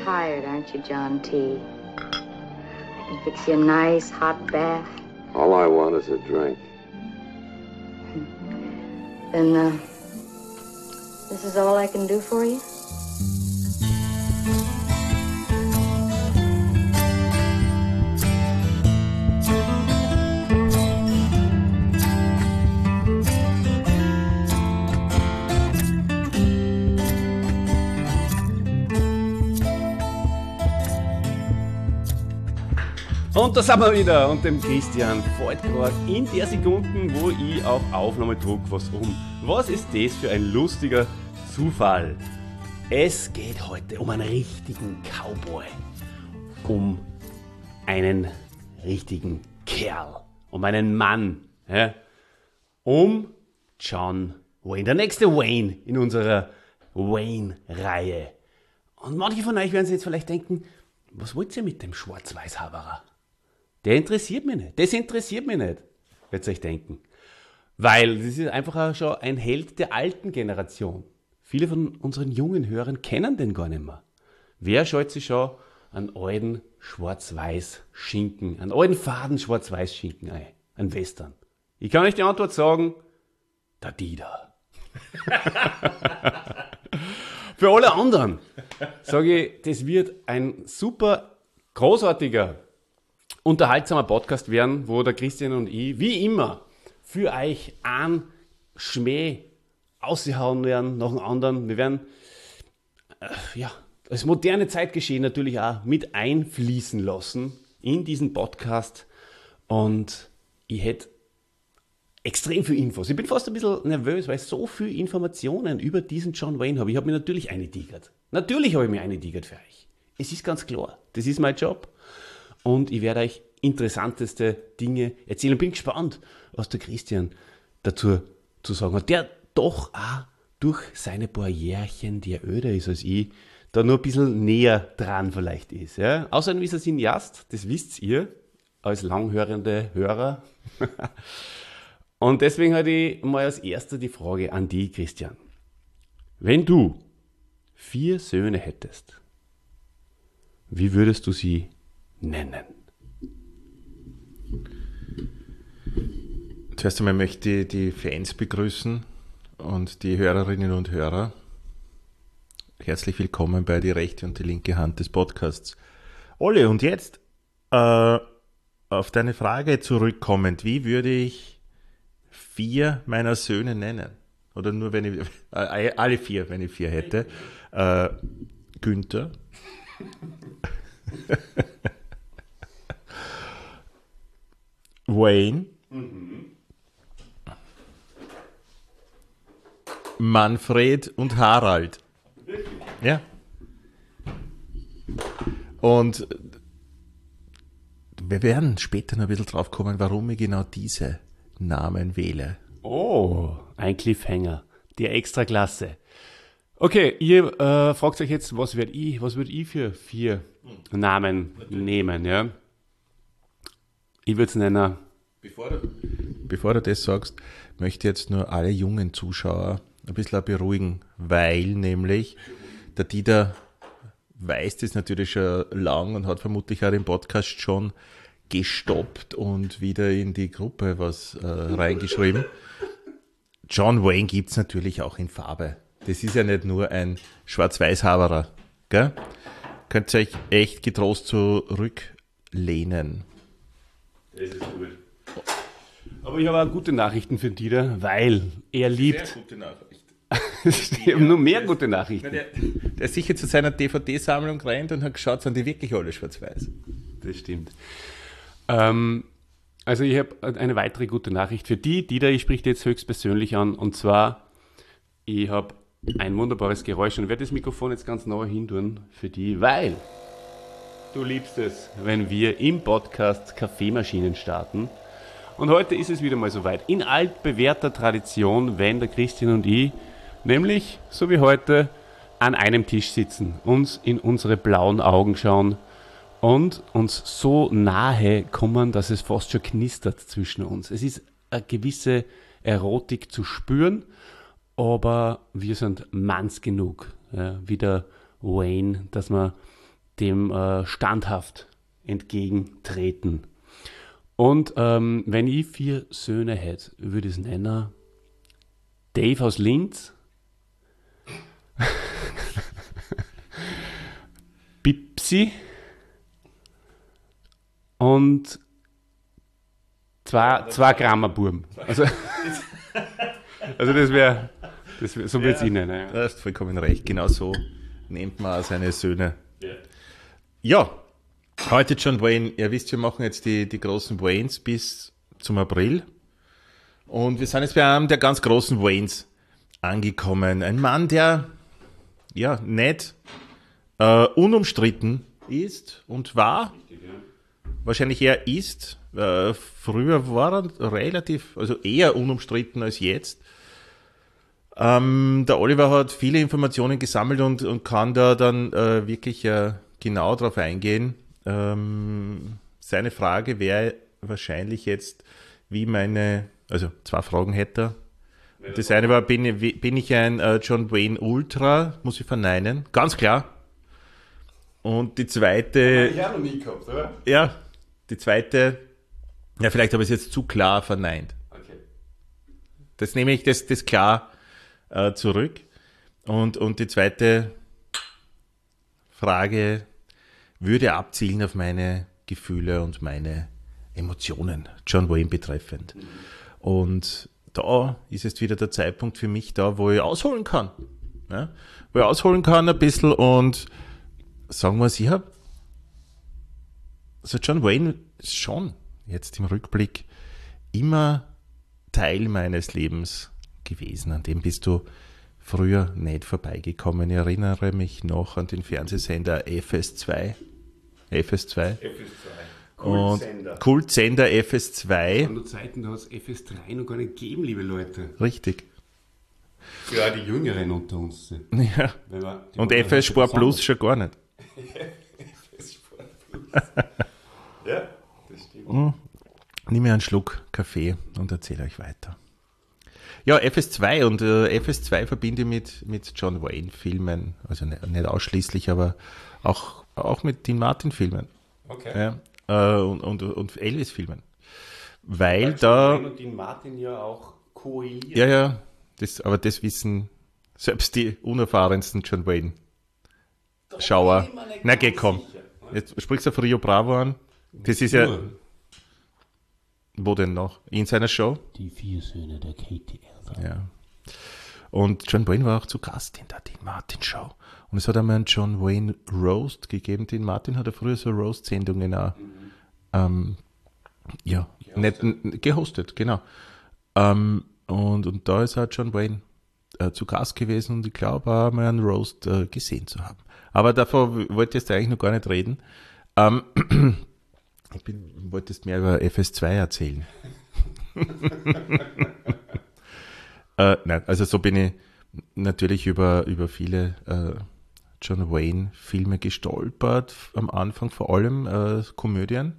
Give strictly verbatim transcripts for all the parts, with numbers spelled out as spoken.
tired, aren't you, John T? I can fix you a nice hot bath. All I want is a drink. Then, uh, this is all I can do for you? Und da sind wir wieder und dem Christian fällt gerade in der Sekunden, wo ich auf Aufnahme drücke, was um. Was ist das für ein lustiger Zufall? Es geht heute um einen richtigen Cowboy, um einen richtigen Kerl, um einen Mann, ja? Um John Wayne, der nächste Wayne in unserer Wayne-Reihe. Und manche von euch werden sich jetzt vielleicht denken, was wollt ihr mit dem Schwarz-Weiß-Haberer? Der interessiert mich nicht. Das interessiert mich nicht, werdet ihr euch denken. Weil das ist einfach auch schon ein Held der alten Generation. Viele von unseren jungen Hörern kennen den gar nicht mehr. Wer schaut sich schon einen alten Schwarz-Weiß-Schinken, einen alten faden Schwarz-Weiß-Schinken ein? Ein Western. Ich kann euch die Antwort sagen, der Dieter. Für alle anderen sage ich, das wird ein super großartiger unterhaltsamer Podcast werden, wo der Christian und ich, wie immer, für euch einen Schmäh ausgehauen werden nach dem anderen. Wir werden äh, ja, das moderne Zeitgeschehen natürlich auch mit einfließen lassen in diesen Podcast. Und ich hätte extrem viel Infos. Ich bin fast ein bisschen nervös, weil ich so viele Informationen über diesen John Wayne habe. Ich habe mir natürlich eingetigert. Natürlich habe ich mir eingetigert für euch. Es ist ganz klar, das ist mein Job. Und ich werde euch interessanteste Dinge erzählen. Bin gespannt, was der Christian dazu zu sagen hat. Der doch auch durch seine paar Jährchen, die er öder ist als ich, da nur ein bisschen näher dran vielleicht ist. Ja? Außerdem ist er Cineast, das wisst ihr, als langhörende Hörer. Und deswegen hatte ich mal als erster die Frage an dich, Christian. Wenn du vier Söhne hättest, wie würdest du sie nennen? Zuerst einmal möchte ich die Fans begrüßen und die Hörerinnen und Hörer. Herzlich willkommen bei Die rechte und die linke Hand des Podcasts. Olli, und jetzt äh, auf deine Frage zurückkommend, wie würde ich vier meiner Söhne nennen? Oder nur wenn ich, äh, alle vier, wenn ich vier hätte. Äh, Günther. Wayne. Mhm. Manfred und Harald. Ja. Und wir werden später noch ein bisschen drauf kommen, warum ich genau diese Namen wähle. Oh, ein Cliffhanger. Die Extraklasse. Okay, ihr äh, fragt euch jetzt, was würde ich, was würde ich für vier Namen nehmen, ja? Ich würde es nennen. Bevor du, bevor du das sagst, möchte ich jetzt nur alle jungen Zuschauer ein bisschen beruhigen, weil nämlich der Dieter weiß das natürlich schon lang und hat vermutlich auch den Podcast schon gestoppt und wieder in die Gruppe was äh, reingeschrieben. John Wayne gibt es natürlich auch in Farbe. Das ist ja nicht nur ein Schwarz-Weiß-Haberer. Gell? Könnt ihr euch echt getrost zurücklehnen. Das ist gut. Aber ich habe auch gute Nachrichten für Dieter, weil er liebt... Sehr gute Nachricht. Ich habe nur mehr gute Nachrichten. Der, der ist sicher zu seiner D V D-Sammlung rennt und hat geschaut, sind die wirklich alle schwarz-weiß. Das stimmt. Ähm, also ich habe eine weitere gute Nachricht für die. Dieter, ich spreche dir jetzt höchstpersönlich an. Und zwar, ich habe ein wunderbares Geräusch und werde das Mikrofon jetzt ganz nah hin tun für die, weil du liebst es, wenn wir im Podcast Kaffeemaschinen starten. Und heute ist es wieder mal soweit. In altbewährter Tradition, wenn der Christian und ich, nämlich so wie heute, an einem Tisch sitzen, uns in unsere blauen Augen schauen und uns so nahe kommen, dass es fast schon knistert zwischen uns. Es ist eine gewisse Erotik zu spüren, aber wir sind manns genug, ja, wie der Wayne, dass wir dem äh, standhaft entgegentreten. Und ähm, wenn ich vier Söhne hätte, würde ich es nennen Dave aus Linz, Bipsi und zwei, zwei Grammerbuben. Also, also das wäre, das wär, so würde es ja, ich nennen. Ja. Du hast vollkommen recht, genau so nennt man seine Söhne. Ja, ja, heute John Wayne. Ihr wisst, wir machen jetzt die, die großen Waynes bis zum April. Und wir sind jetzt bei einem der ganz großen Waynes angekommen. Ein Mann, der ja nicht äh, unumstritten ist und war. Richtig, ja. Wahrscheinlich eher ist. Äh, früher war er relativ, also eher unumstritten als jetzt. Ähm, der Oliver hat viele Informationen gesammelt und, und kann da dann äh, wirklich äh, genau drauf eingehen. Ähm, seine Frage wäre wahrscheinlich jetzt, wie meine, also zwei Fragen hätte er. Das eine war, bin, bin ich ein äh, John Wayne Ultra? Muss ich verneinen. Ganz klar. Und die zweite... Hab ich auch noch nie gehabt, oder? Ja, die zweite... Ja, vielleicht habe ich es jetzt zu klar verneint. Okay. Das nehme ich das, das klar äh, zurück. Und, und die zweite Frage würde abzielen auf meine Gefühle und meine Emotionen John Wayne betreffend. Mhm. Und da ist jetzt wieder der Zeitpunkt für mich da, wo ich ausholen kann. Ja? Wo ich ausholen kann ein bisschen und sagen wir es, ich habe also John Wayne ist schon jetzt im Rückblick immer Teil meines Lebens gewesen. An dem bist du früher nicht vorbeigekommen. Ich erinnere mich noch an den Fernsehsender F S zwei. F S zwei. F S zwei. Kultsender. Kultsender F S zwei. An der Zeiten, da hat es F S drei noch gar nicht gegeben, liebe Leute. Richtig. Ja, die Jüngeren unter uns. Ja. Und F S Sport Plus schon gar nicht. F S Sport Plus. Ja, das stimmt. Mhm. Nimm mir einen Schluck Kaffee und erzähle euch weiter. Ja, F S zwei und äh, F S zwei verbinde ich mit, mit John Wayne-Filmen, also nicht, nicht ausschließlich, aber auch, auch mit Dean Martin-Filmen. Okay. Ja, äh, und, und, und Elvis-Filmen. Weil, Weil da... John Wayne und Dean Martin ja auch koeilieren. Ja, ja, das, aber das wissen selbst die unerfahrensten John Wayne-Schauer. Na, geh, komm. Jetzt sprichst du auf Rio Bravo an. Das ist ja... Wo denn noch? In seiner Show? Die vier Söhne der Katie Elder. Ja. Und John Wayne war auch zu Gast in der Dean Martin Show. Und es hat einmal einen John Wayne Roast gegeben. Dean Martin hat ja früher so Roast-Sendungen auch mhm. ähm, ja, gehostet. Nicht, gehostet, genau. Ähm, und, und da ist auch John Wayne äh, zu Gast gewesen und ich glaube auch mal einen Roast äh, gesehen zu haben. Aber davor wollte ich jetzt eigentlich noch gar nicht reden. Ähm, Ich bin, wolltest mehr über F S zwei erzählen. äh, nein, also so bin ich natürlich über, über viele äh, John Wayne-Filme gestolpert, am Anfang vor allem äh, Komödien.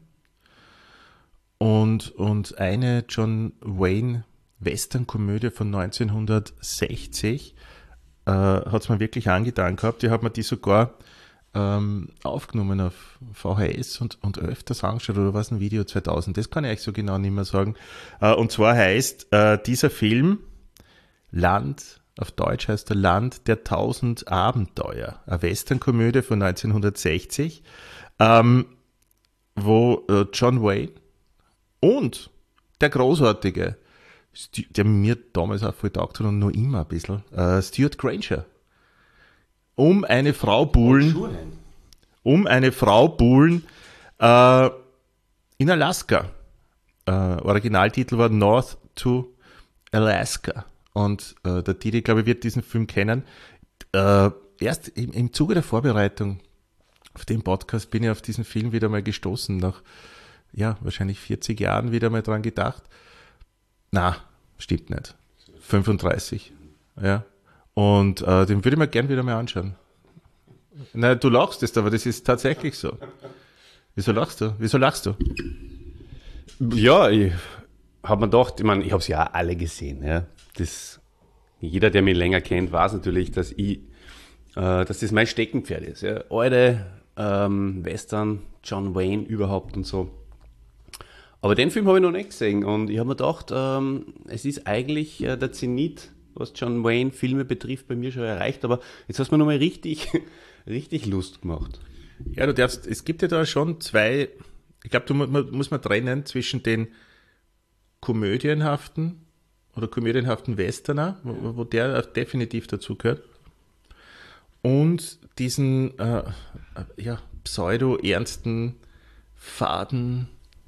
Und, und eine John Wayne-Western-Komödie von neunzehnhundertsechzig äh, hat es mir wirklich angetan gehabt. Ich habe mir die sogar Ähm, aufgenommen auf V H S und, und öfters angeschaut, oder was ein Video zweitausend, das kann ich euch so genau nicht mehr sagen. Äh, und zwar heißt äh, dieser Film Land, auf Deutsch heißt er Land der tausend Abenteuer, eine Westernkomödie von neunzehnhundertsechzig, ähm, wo äh, John Wayne und der großartige, der mir damals auch voll taugt hat und noch immer ein bisschen, äh, Stuart Granger, um eine Frau buhlen, um eine Frau buhlen äh, in Alaska. Äh, Originaltitel war North to Alaska. Und äh, der Didi, glaube ich, wird diesen Film kennen. Äh, erst im, im Zuge der Vorbereitung auf den Podcast bin ich auf diesen Film wieder mal gestoßen. Nach, ja, wahrscheinlich vierzig Jahren wieder mal dran gedacht. Na, stimmt nicht. fünfunddreißig. Ja. Und äh, den würde ich mir gern wieder mal anschauen. Na, du lachst jetzt, aber das ist tatsächlich so. Wieso lachst du? Wieso lachst du? Ja, ich habe mir gedacht, ich meine, ich habe es ja auch alle gesehen. Ja. Das, jeder, der mich länger kennt, weiß natürlich, dass ich, äh, dass das mein Steckenpferd ist. Ja. Alte, ähm, Western, John Wayne überhaupt und so. Aber den Film habe ich noch nicht gesehen und ich habe mir gedacht, ähm, es ist eigentlich äh, der Zenit, was John Wayne Filme betrifft, bei mir schon erreicht, aber jetzt hast du mir nochmal richtig, richtig Lust gemacht. Ja, du darfst, es gibt ja da schon zwei, ich glaube, du mu- muss man trennen zwischen den komödienhaften oder komödienhaften Westerner, wo, wo der definitiv dazu gehört, und diesen äh, ja, pseudo-ernsten, faden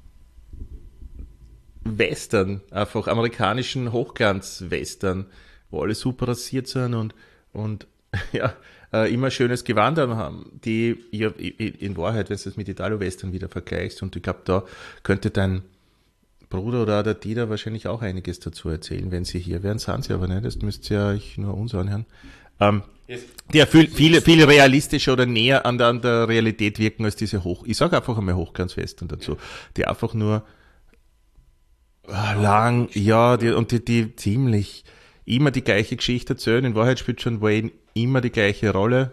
Western, einfach amerikanischen Hochglanz-Western, wo alle super rasiert sind und, und ja, äh, immer schönes Gewand haben, die ja, in Wahrheit, wenn du das mit Italo-Western wieder vergleichst, und ich glaube, da könnte dein Bruder oder der Dieter wahrscheinlich auch einiges dazu erzählen, wenn sie hier wären, sind sie aber nicht, das müsst ihr euch nur uns anhören. Ähm, die ja viel, viel, viel realistischer oder näher an der, an der Realität wirken als diese Hoch, ich sage einfach einmal Hochglanzwestern dazu, die einfach nur lang, ja, die, und die, die ziemlich immer die gleiche Geschichte erzählen. In Wahrheit spielt John Wayne immer die gleiche Rolle.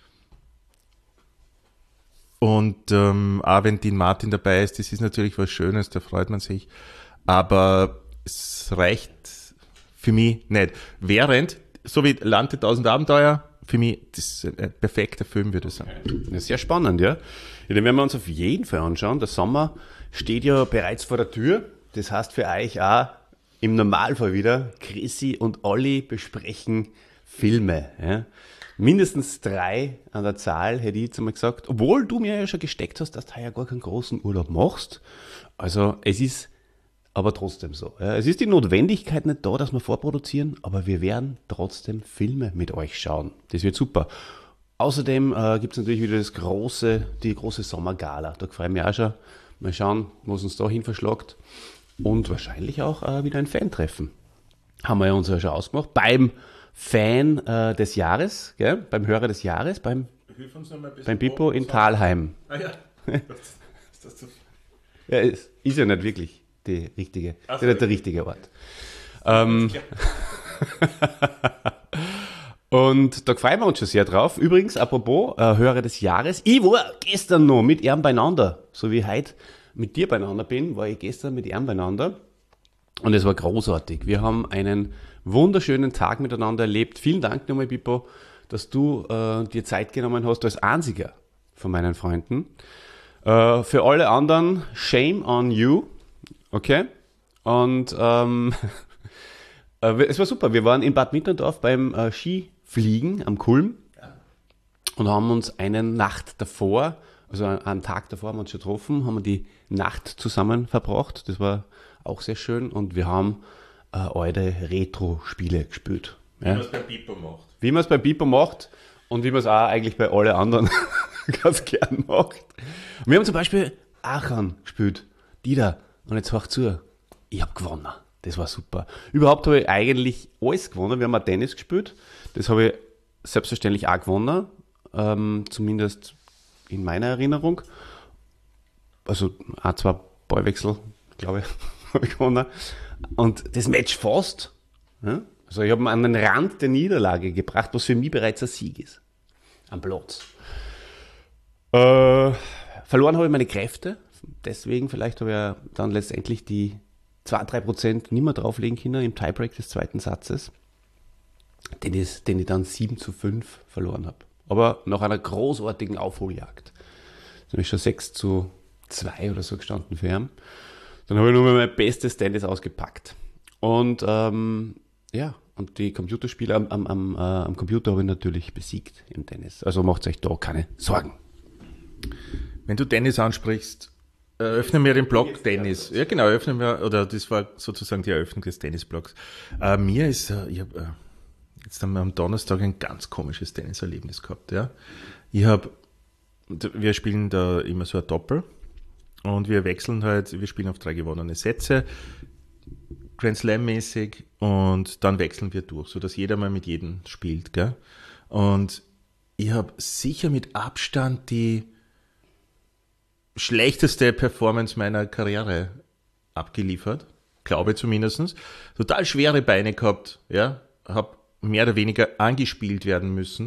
Und ähm, auch wenn Dean Martin dabei ist, das ist natürlich was Schönes, da freut man sich. Aber es reicht für mich nicht. Während, so wie Land der tausend Abenteuer, für mich, das ist ein perfekter Film, würde ich sagen. Ja, sehr spannend, ja. Ja, den werden wir uns auf jeden Fall anschauen. Der Sommer steht ja bereits vor der Tür. Das heißt für euch auch im Normalfall wieder, Chrissy und Olli besprechen Filme. Ja. Mindestens drei an der Zahl, hätte ich jetzt einmal gesagt. Obwohl du mir ja schon gesteckt hast, dass du ja gar keinen großen Urlaub machst. Also es ist aber trotzdem so. Ja. Es ist die Notwendigkeit nicht da, dass wir vorproduzieren, aber wir werden trotzdem Filme mit euch schauen. Das wird super. Außerdem äh, gibt es natürlich wieder das große, die große Sommergala. Da freue ich mich auch schon. Mal schauen, was uns da hin verschlagt. Und wahrscheinlich auch äh, wieder ein Fan-Treffen. Haben wir ja uns ja schon ausgemacht. Beim Fan äh, des Jahres, gell? Beim Hörer des Jahres, beim, beim Bippo in Thalheim. Ah ja. Ist das so? Ja, ist, ist ja nicht wirklich die richtige, Ach, ist ja nicht der richtige Ort. Ähm, und da freuen wir uns schon sehr drauf. Übrigens, apropos äh, Hörer des Jahres, ich war gestern noch mit ihm beieinander, so wie heute mit dir beieinander bin, war ich gestern mit ihm beieinander und es war großartig. Wir haben einen wunderschönen Tag miteinander erlebt. Vielen Dank nochmal, Bippo, dass du äh, dir Zeit genommen hast als einziger von meinen Freunden. Äh, für alle anderen, shame on you, okay? Und ähm, äh, es war super. Wir waren in Bad Mitterndorf beim äh, Skifliegen am Kulm und haben uns eine Nacht davor, also einen Tag davor haben wir uns schon getroffen, haben wir die Nacht zusammen verbracht. Das war auch sehr schön und wir haben äh, alte Retro-Spiele gespielt. Wie ja. man es bei Pipo macht. Wie man es bei Pipo macht und wie man es auch eigentlich bei allen anderen ganz gern macht. Und wir haben zum Beispiel Aachen gespielt. Dieter, und jetzt hör zu, ich habe gewonnen. Das war super. Überhaupt habe ich eigentlich alles gewonnen. Wir haben auch Tennis gespielt. Das habe ich selbstverständlich auch gewonnen. Ähm, zumindest in meiner Erinnerung. Also ein, zwei Ballwechsel, glaube ich, habe ich gewonnen. Und das Match fast. Ja? Also ich habe ihn an den Rand der Niederlage gebracht, was für mich bereits ein Sieg ist. Am Platz. Äh, verloren habe ich meine Kräfte. Deswegen vielleicht habe ich ja dann letztendlich die zwei bis drei Prozent nicht mehr drauflegen können im Tiebreak des zweiten Satzes, den ich, den ich dann sieben zu fünf verloren habe. Aber nach einer großartigen Aufholjagd. Da habe ich schon sechs zu zwei oder so gestanden für ihn. Dann habe ich nur mal mein bestes Tennis ausgepackt. Und ähm, ja, und die Computerspiele am, am, am, äh, am Computer habe ich natürlich besiegt im Tennis. Also macht euch da keine Sorgen. Wenn du Tennis ansprichst, eröffnen wir den Blog Tennis. Ja, genau, eröffnen wir, oder das war sozusagen die Eröffnung des Tennisblogs. Äh, mir ist, äh, ich habe äh, jetzt haben wir am Donnerstag ein ganz komisches Tenniserlebnis gehabt. Ja. Ich habe, wir spielen da immer so ein Doppel und wir wechseln halt, wir spielen auf drei gewonnene Sätze, Grand Slam-mäßig, und dann wechseln wir durch, sodass jeder mal mit jedem spielt. Gell? Und ich habe sicher mit Abstand die schlechteste Performance meiner Karriere abgeliefert, glaube zumindest. Total schwere Beine gehabt, ja, habe mehr oder weniger angespielt werden müssen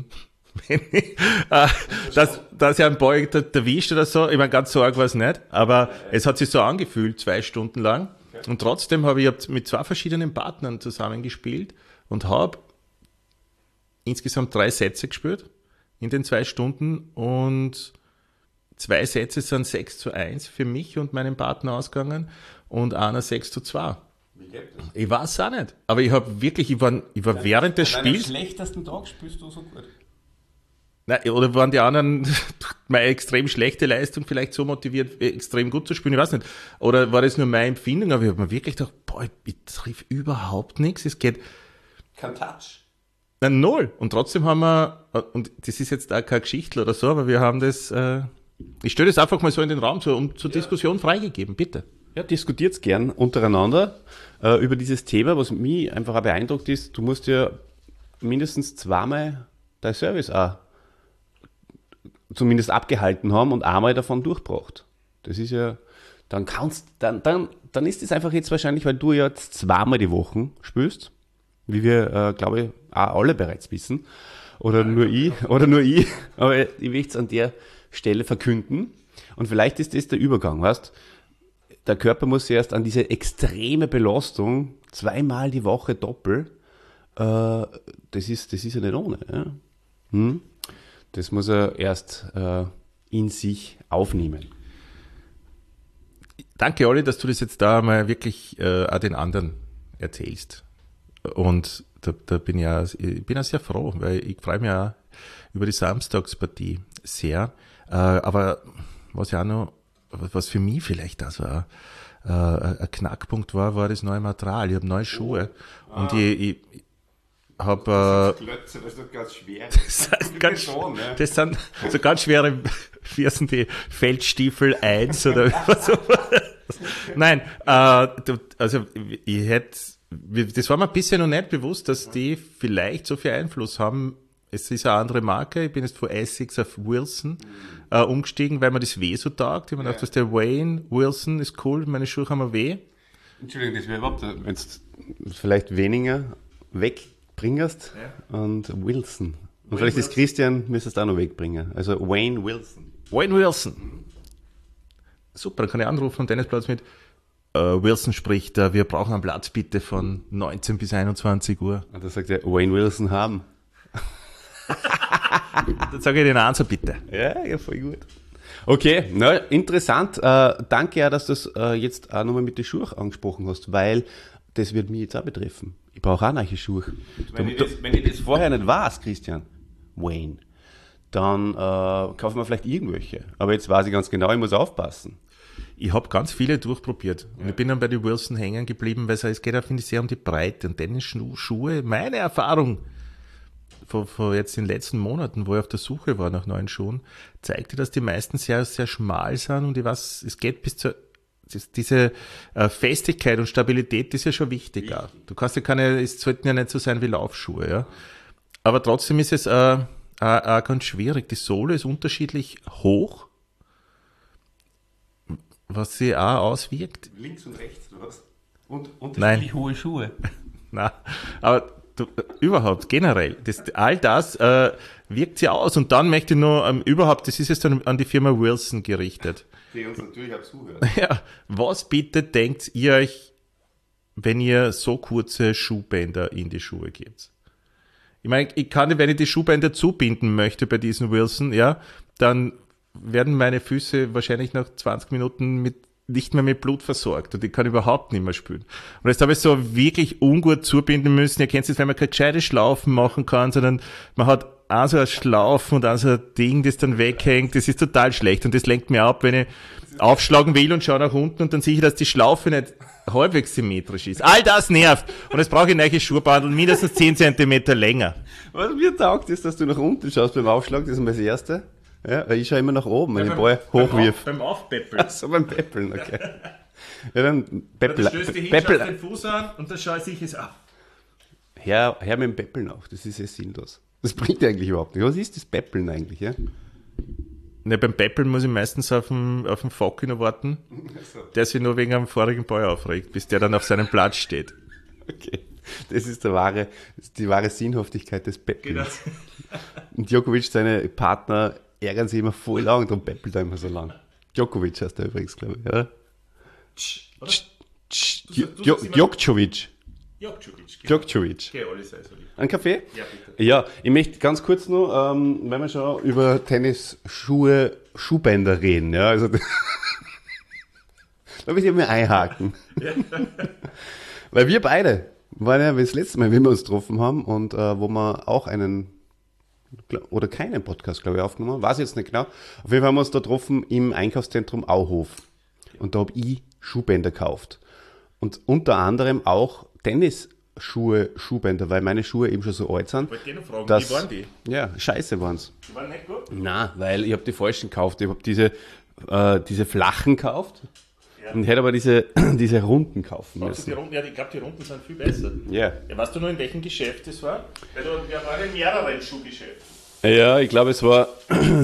wenn ich, äh, dass, dass ich einen Boy erwischt oder so. Ich meine, ganz so arg war es nicht, aber es hat sich so angefühlt, zwei Stunden lang. Und trotzdem habe ich mit zwei verschiedenen Partnern zusammengespielt und habe insgesamt drei Sätze gespielt in den zwei Stunden und zwei Sätze sind sechs zu eins für mich und meinen Partner ausgegangen und einer sechs zu zwei. Wie geht das? Ich weiß auch nicht, aber ich habe wirklich, ich war, ich war während des An deinem Spiels... schlechtesten Tag spielst du so gut. Nein, oder waren die anderen meine extrem schlechte Leistung vielleicht so motiviert, extrem gut zu spielen? Ich weiß nicht. Oder war das nur meine Empfindung? Aber ich habe mir wirklich gedacht, boah, ich triff überhaupt nichts. Es geht... Kein Touch. Nein, null. Und trotzdem haben wir, und das ist jetzt auch keine Geschichte oder so, aber wir haben das... Äh, ich stelle das einfach mal so in den Raum zur, um, zur ja. Diskussion freigegeben, bitte. Ja, diskutiert's gern untereinander äh, über dieses Thema. Was mich einfach auch beeindruckt ist, du musst ja mindestens zweimal dein Service auch zumindest abgehalten haben und einmal davon durchgebracht. Das ist ja, dann kannst, dann, dann, dann ist es einfach jetzt wahrscheinlich, weil du ja jetzt zweimal die Woche spielst, wie wir, äh, glaube ich, auch alle bereits wissen, oder nur ich, oder nur ich, aber ich will es an der Stelle verkünden. Und vielleicht ist das der Übergang, weißt? Der Körper muss erst an diese extreme Belastung zweimal die Woche doppelt, äh, das ist, das ist ja nicht ohne. Ja? Hm? Das muss er erst äh, in sich aufnehmen. Danke, Olli, dass du das jetzt da mal wirklich äh, auch den anderen erzählst. Und da, da bin ich, auch, ich bin auch sehr froh, weil ich freue mich auch über die Samstagspartie sehr. Äh, aber was ja auch noch, was für mich vielleicht also auch, äh, ein Knackpunkt war, war das neue Material. Ich habe neue Schuhe oh. und ah. ich, ich habe... Äh, das ist doch ganz schwer. Das, das, ganz, Beton, ne? Das sind so ganz schwere, wie sind die, Feldstiefel eins oder was so. Nein, äh, also ich hätte, das war mir bisher noch nicht bewusst, dass die vielleicht so viel Einfluss haben. Es ist eine andere Marke, ich bin jetzt von Essex auf Wilson äh, umgestiegen, weil mir das weh so taugt. Ich habe mir gedacht, dass der Wayne Wilson ist cool, meine Schuhe haben mir weh. Entschuldigung, das wäre überhaupt, wenn du vielleicht weniger wegbringst ja. und Wilson. Und Wayne vielleicht ist Christian, müsstest du auch noch wegbringen. Also Wayne Wilson. Wayne Wilson. Super, dann kann ich anrufen am Tennisplatz mit äh, Wilson spricht, äh, wir brauchen einen Platz bitte von neunzehn bis einundzwanzig Uhr. Und da sagt er, Wayne Wilson haben. Dann sage ich den Answer bitte. Ja, ja, voll gut. Okay, na, interessant. Äh, danke ja, dass du das äh, jetzt auch nochmal mit den Schuhen angesprochen hast, weil das wird mich jetzt auch betreffen. Ich brauche auch neue Schuhe. Wenn, du, ich das, wenn ich das vorher nicht weiß, Christian, Wayne, dann äh, kaufen wir vielleicht irgendwelche. Aber jetzt weiß ich ganz genau, ich muss aufpassen. Ich habe ganz viele durchprobiert. Und ja. ich bin dann bei den Wilson hängen geblieben, weil es geht, finde ich, sehr um die Breite. Und Tennisschuhe, meine Erfahrung von, von jetzt in den letzten Monaten, wo ich auf der Suche war nach neuen Schuhen, zeigte, dass die meisten sehr, sehr schmal sind. Und ich weiß, es geht bis zur, diese äh, Festigkeit und Stabilität ist ja schon wichtig. wichtig. Du kannst ja keine, es sollten ja nicht so sein wie Laufschuhe, ja. Aber trotzdem ist es äh, äh, äh, ganz schwierig. Die Sohle ist unterschiedlich hoch, was sie auch auswirkt. Links und rechts, oder was? Und unterschiedlich Nein. hohe Schuhe. Nein, aber du, überhaupt, generell, das, all das äh, wirkt sie aus. Und dann möchte ich nur, ähm, überhaupt, das ist jetzt dann an die Firma Wilson gerichtet. Die uns natürlich auch zuhört. Ja, was bitte denkt ihr euch, wenn ihr so kurze Schuhbänder in die Schuhe gebt? Ich meine, ich kann, wenn ich die Schuhbänder zubinden möchte bei diesen Wilson, ja, dann werden meine Füße wahrscheinlich nach zwanzig Minuten mit, nicht mehr mit Blut versorgt und ich kann überhaupt nicht mehr spülen. Und jetzt habe ich so wirklich ungut zubinden müssen. Ihr kennt es, wenn man keine gescheite Schlaufen machen kann, sondern man hat auch so ein Schlaufen und auch so ein Ding, das dann weghängt. Das ist total schlecht und das lenkt mir ab, wenn ich aufschlagen will und schaue nach unten und dann sehe ich, dass die Schlaufe nicht halbwegs symmetrisch ist. All das nervt. Und jetzt brauche ich neue Schuhbandel, mindestens zehn Zentimeter länger. Was mir taugt, ist, dass du nach unten schaust beim Aufschlag, das ist mal das Erste. Ja, ich schaue immer nach oben, wenn ja, ich den Ball hochwirf. Beim, Auf, beim Aufpäppeln. Achso, beim Päppeln, okay. Ja, dann Päppel. Ja, dann stößt du hin, Päppel. Schaust den Fuß an und dann schaue ich es auf. Hör, hör mit dem Päppeln auf, das ist ja sinnlos. Das bringt eigentlich überhaupt nicht. Was ist das Päppeln eigentlich, ja? Ne, beim Päppeln muss ich meistens auf den, auf den Focki noch warten, so. Der sich nur wegen einem vorigen Ball aufregt, bis der dann auf seinem Platz steht. Okay. Das ist der wahre, die wahre Sinnhaftigkeit des Peppelns. Genau. Und Djokovic, seine Partner, ärgern sich immer voll lang, darum peppelt er immer so lang. Djokovic heißt er übrigens, glaube ich, oder? Oder? Djo- Djo- Djokovic. Djokovic. Djokovic. Okay, alles sei so lieb. Ein Kaffee? Ja, bitte. Ja, ich möchte ganz kurz noch, ähm, wenn wir schon über Tennisschuhe, Schuhbänder reden, ja, also da möchte ich mal einhaken. Ja. Weil wir beide waren ja das letzte Mal, wie wir uns getroffen haben und äh, wo wir auch einen oder keinen Podcast, glaube ich, aufgenommen haben, weiß ich jetzt nicht genau. Auf jeden Fall haben wir uns da getroffen im Einkaufszentrum Auhof. Und da habe ich Schuhbänder gekauft. Und unter anderem auch Tennisschuhe, Schuhbänder, weil meine Schuhe eben schon so alt sind. Wollte ich noch fragen, dass- wie waren die? Ja, scheiße waren's. Die waren nicht gut? Na, weil ich habe die falschen gekauft. Ich habe diese, äh, diese flachen gekauft Ja. und hätte aber diese, diese runden kaufen Brauchst du die müssen. Runden? Ja, ich glaube, die Runden sind viel besser. Ja. Ja, weißt du noch, in welchem Geschäft das war? Weil da, wir waren in mehreren Schuhgeschäften. Ja, ich glaube, es war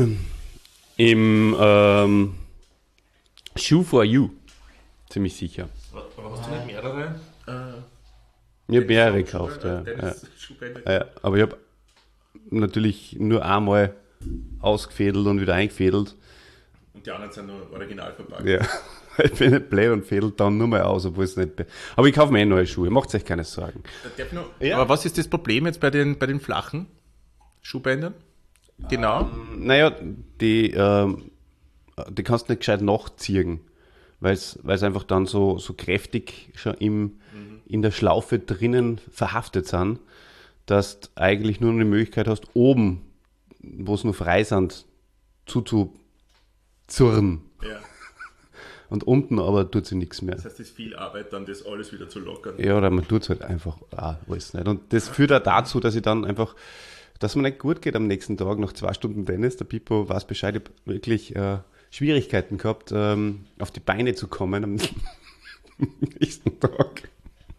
im ähm, Shoe for You. Ziemlich sicher. Aber hast du nicht mehrere? Äh, Ich habe mehrere gekauft, ja. Ja. Schuhbänder? Ja, aber ich habe natürlich nur einmal ausgefädelt und wieder eingefädelt. Und die anderen sind nur original verpackt. Ja, ich bin nicht blöd und fädelt dann nur mal aus, obwohl es nicht. Be- aber ich kaufe mir eh neue Schuhe, macht euch keine Sorgen. Darf ich noch- Ja. Aber was ist das Problem jetzt bei den, bei den flachen Schuhbändern? Genau. Naja, die, ähm, die kannst du nicht gescheit nachziehen, weil es einfach dann so, so kräftig schon im, in der Schlaufe drinnen verhaftet sind, dass du eigentlich nur noch die Möglichkeit hast, oben, wo es nur frei sind, zuzuzurren. Ja. Und unten aber tut sie nichts mehr. Das heißt, es ist viel Arbeit, dann das alles wieder zu lockern. Ja, oder man tut es halt einfach ah, alles nicht. Und das führt auch dazu, dass ich dann einfach, dass mir nicht gut geht am nächsten Tag, nach zwei Stunden Tennis. Der Pippo weiß Bescheid, ich habe wirklich äh, Schwierigkeiten gehabt, ähm, auf die Beine zu kommen am nächsten Tag.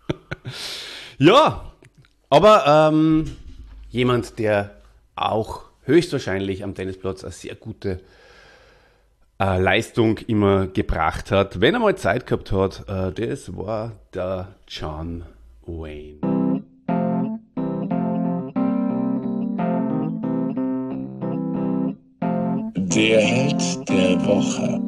Ja, aber ähm, jemand, der auch höchstwahrscheinlich am Tennisplatz eine sehr gute äh, Leistung immer gebracht hat, wenn er mal Zeit gehabt hat, äh, das war der John Wayne. Der Held der Woche.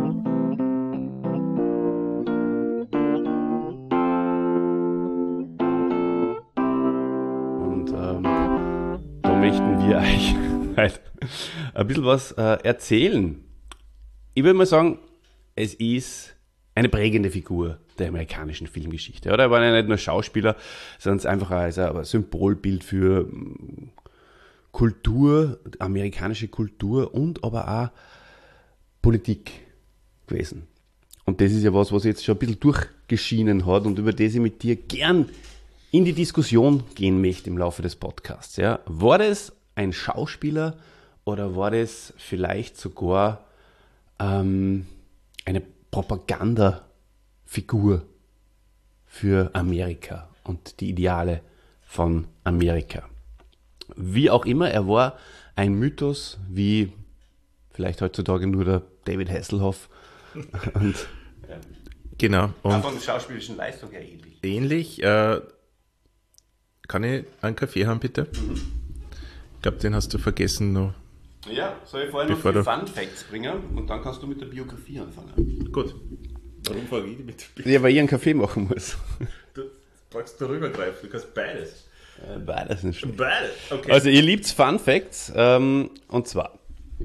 Und ähm, da möchten wir euch halt ein bisschen was äh, erzählen. Ich würde mal sagen, es ist eine prägende Figur der amerikanischen Filmgeschichte. Oder? Er war ja nicht nur Schauspieler, sondern es ist einfach als ein Symbolbild für mm, Kultur, amerikanische Kultur und aber auch Politik gewesen. Und das ist ja was, was jetzt schon ein bisschen durchgeschienen hat und über das ich mit dir gern in die Diskussion gehen möchte im Laufe des Podcasts. Ja. War das ein Schauspieler oder war das vielleicht sogar ähm, eine Propagandafigur für Amerika und die Ideale von Amerika? Wie auch immer, er war ein Mythos, wie vielleicht heutzutage nur der David Hasselhoff. Und Genau. Und von der schauspielerischen Leistung her ähnlich. ähnlich, äh, kann ich einen Kaffee haben, bitte? Ich glaube, den hast du vergessen noch. Ja, soll ich vorher noch Bevor die du- Fun Facts bringen und dann kannst du mit der Biografie anfangen. Gut. Warum frage ich mit Ja, weil ich einen Kaffee machen muss. Du brauchst darüber greifen, du kannst beides. Äh, Beides nicht schlecht. Beides? Okay. Also ihr liebt Fun Facts, ähm, und zwar,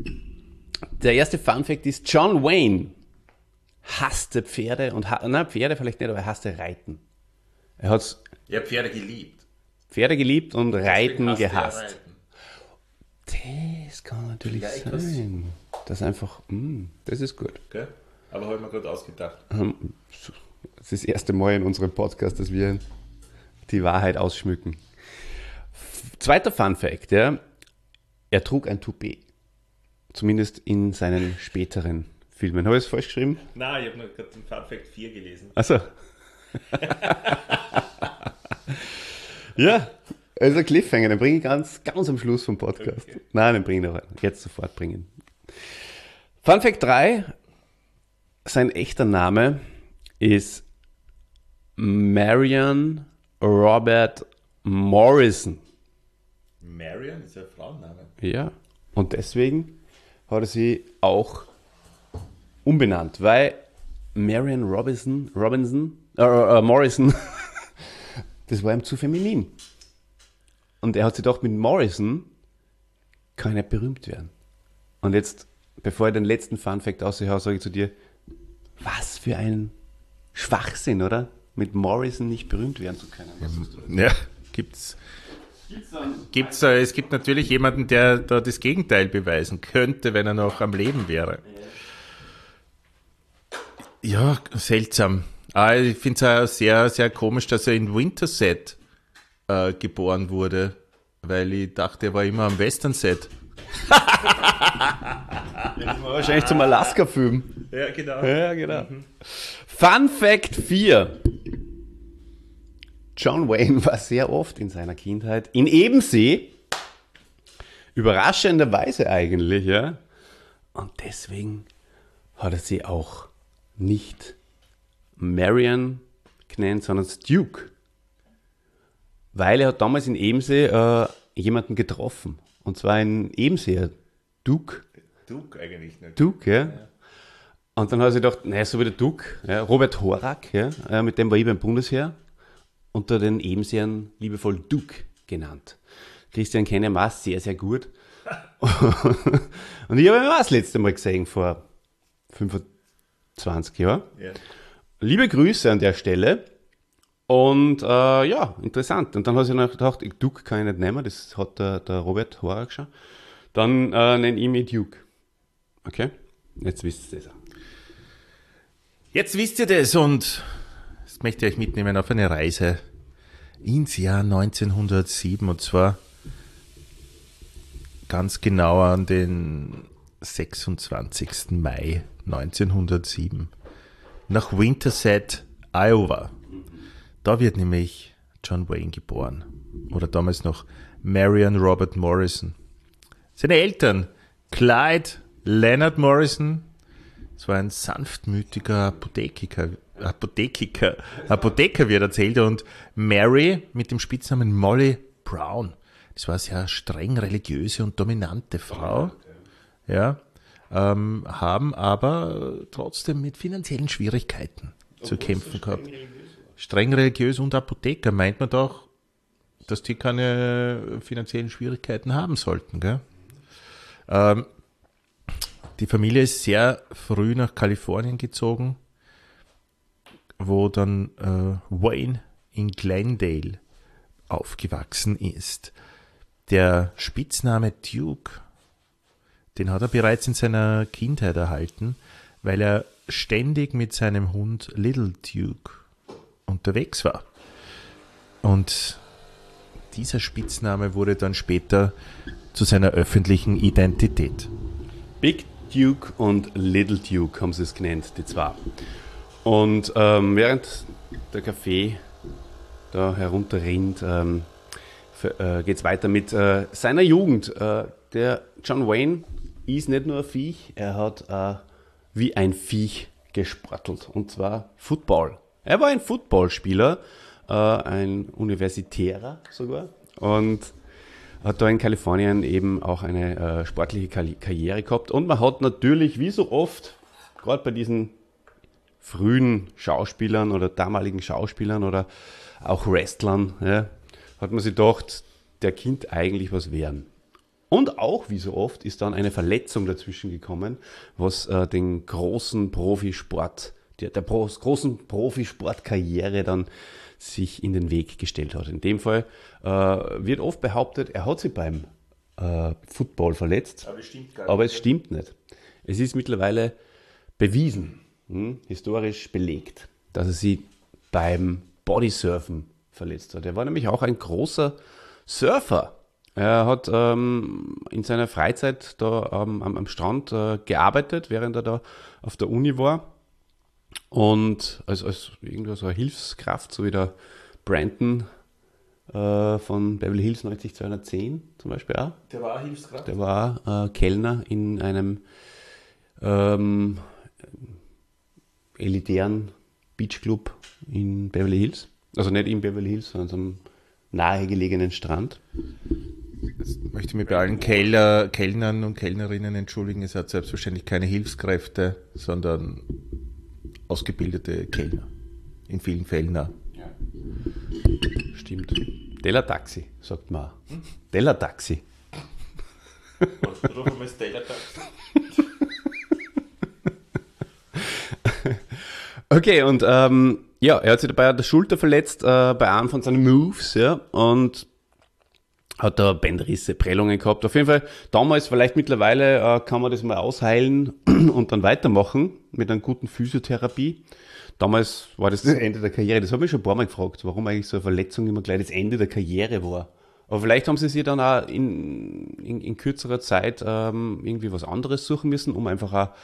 der erste Fun Fact ist, John Wayne hasste Pferde und, ha nein, Pferde vielleicht nicht, aber er hasste Reiten. Er hat ich habe Pferde geliebt. Pferde geliebt und Reiten Deswegen hasste er gehasst. Reiten. Das kann natürlich Vielleicht was- sein. Das ist einfach, mm, das ist gut. Okay? Aber habe ich mir gerade ausgedacht. Das ist das erste Mal in unserem Podcast, dass wir die Wahrheit ausschmücken. F- Zweiter Fun Fact, ja. Er trug ein Toupet. Zumindest in seinen späteren Filmen. Habe ich es falsch geschrieben? Nein, ich habe nur gerade den Fun Fact vier gelesen. Achso. Ja, also ein Cliffhanger, den bringe ich ganz, ganz am Schluss vom Podcast. Okay. Nein, den bringe ich noch jetzt sofort bringen. Fun Fact drei. Sein echter Name ist Marion Robert Morrison. Marion ist ja Frauenname. Ja, und deswegen hat er sie auch umbenannt, weil Marion Robinson, Robinson äh, äh, Morrison, das war ihm zu feminin. Und er hat sich gedacht, mit Morrison kann ich nicht berühmt werden. Und jetzt, bevor ich den letzten Funfact aushaue, sage ich zu dir, was für ein Schwachsinn, oder? Mit Morrison nicht berühmt werden zu können. Ja, gibt's. Gibt's, äh, es gibt natürlich jemanden, der da das Gegenteil beweisen könnte, wenn er noch am Leben wäre. Ja, seltsam. Ah, ich finde es auch sehr, sehr komisch, dass er in Winterset äh, geboren wurde, weil ich dachte, er war immer am Western-Set. Wahrscheinlich zum Alaska-Film. Ja, genau. Ja, genau. Mhm. Fun Fact vier. John Wayne war sehr oft in seiner Kindheit in Ebensee. Überraschenderweise eigentlich, ja. Und deswegen hat er sie auch nicht Marion genannt, sondern Duke. Weil er hat damals in Ebensee äh, jemanden getroffen. Und zwar ein Ebenseer, Duke. Duke eigentlich nicht. Duke, ja. ja. Und dann hat er sich gedacht, naja, so wie der Duke, ja, Robert Horak, ja, äh, mit dem war ich beim Bundesheer, unter den Ebenseern liebevoll Duke genannt. Christian kenne ich auch sehr, sehr gut. Und ich habe ihn auch das letzte Mal gesehen, vor fünfundzwanzig Jahren. Ja. Liebe Grüße an der Stelle. Und äh, ja, interessant. Und dann habe ich noch gedacht, Duke kann ich nicht nehmen, das hat der, der Robert Horak schon. Dann äh, nenne ich mich Duke. Okay? Jetzt wisst ihr das auch. Jetzt wisst ihr das und jetzt möchte ich euch mitnehmen auf eine Reise ins Jahr neunzehnhundertsieben und zwar ganz genau an den sechsundzwanzigsten Mai neunzehnhundertsieben nach Winterset, Iowa. Da wird nämlich John Wayne geboren. Oder damals noch Marion Robert Morrison. Seine Eltern, Clyde Leonard Morrison, das war ein sanftmütiger Apotheker, Apotheker, Apotheker wird erzählt, und Mary mit dem Spitznamen Molly Brown. Das war eine sehr streng religiöse und dominante Frau. Ja, ähm, haben aber trotzdem mit finanziellen Schwierigkeiten zu kämpfen gehabt. Streng religiös und Apotheker, meint man doch, dass die keine finanziellen Schwierigkeiten haben sollten. Gell? Ähm, die Familie ist sehr früh nach Kalifornien gezogen, wo dann äh, Wayne in Glendale aufgewachsen ist. Der Spitzname Duke, den hat er bereits in seiner Kindheit erhalten, weil er ständig mit seinem Hund Little Duke unterwegs war. Und dieser Spitzname wurde dann später zu seiner öffentlichen Identität. Big Duke und Little Duke haben sie es genannt, die zwei. Und ähm, während der Kaffee da herunterrinnt, ähm, äh, geht es weiter mit äh, seiner Jugend. Äh, der John Wayne ist nicht nur ein Viech, er hat äh, wie ein Viech gesportelt, und zwar Football. Er war ein Footballspieler, äh, ein Universitärer sogar, und hat da in Kalifornien eben auch eine äh, sportliche Kar- Karriere gehabt. Und man hat natürlich, wie so oft, gerade bei diesen frühen Schauspielern oder damaligen Schauspielern oder auch Wrestlern, ja, hat man sich gedacht, der Kind eigentlich was werden. Und auch, wie so oft, ist dann eine Verletzung dazwischen gekommen, was äh, den großen Profisport, der, der Pro, großen Profisportkarriere dann sich in den Weg gestellt hat. In dem Fall äh, wird oft behauptet, er hat sich beim äh, Football verletzt, aber, stimmt gar nicht. aber es stimmt nicht. Es ist mittlerweile bewiesen, hm, historisch belegt, dass er sich beim Bodysurfen verletzt hat. Er war nämlich auch ein großer Surfer. Er hat ähm, in seiner Freizeit da ähm, am, am Strand äh, gearbeitet, während er da auf der Uni war. Und als, als irgendwo so eine Hilfskraft, so wie der Brandon äh, von Beverly Hills neunzig zweihundertzehn zum Beispiel auch. Der war auch Hilfskraft? Der war äh, Kellner in einem ähm, elitären Beachclub in Beverly Hills. Also nicht in Beverly Hills, sondern am nahegelegenen Strand. Jetzt möchte ich mich bei allen Keller, Kellnern und Kellnerinnen entschuldigen. Es hat selbstverständlich keine Hilfskräfte, sondern ausgebildete Kellner. In vielen Fällen auch. Stimmt. Teller-Taxi, sagt man auch. Teller-Taxi. Okay, und ähm, ja, er hat sich dabei an der Schulter verletzt äh, bei einem von seinen Moves, ja, und hat da Bänderrisse, Prellungen gehabt. Auf jeden Fall, damals, vielleicht mittlerweile, äh, kann man das mal ausheilen und dann weitermachen mit einer guten Physiotherapie. Damals war das das Ende der Karriere. Das habe ich schon ein paar Mal gefragt, warum eigentlich so eine Verletzung immer gleich das Ende der Karriere war. Aber vielleicht haben sie sich dann auch in, in, in kürzerer Zeit ähm, irgendwie was anderes suchen müssen, um einfach auch,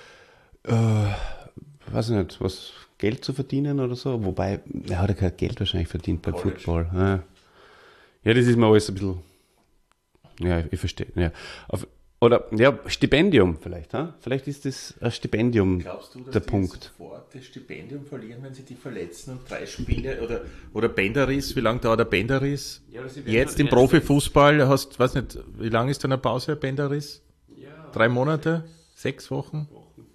äh, weiß ich nicht, was Geld zu verdienen oder so. Wobei, er hat ja kein Geld wahrscheinlich verdient beim College. Football. Ja. ja, das ist mir alles ein bisschen, ja, ich verstehe. Ja. Auf, oder, ja, Stipendium vielleicht. Ha? Vielleicht ist das ein Stipendium Glaubst du, dass der die Punkt. sofort das Stipendium verlieren, wenn sie die verletzen und drei Spiele oder, oder Bänderriss, wie lange dauert der Bänderriss? Ja, aber sie werden Jetzt halt im Profifußball hast, weiß nicht, wie lange ist dann eine Pause, Bänderriss? Drei Monate? Sechs Wochen?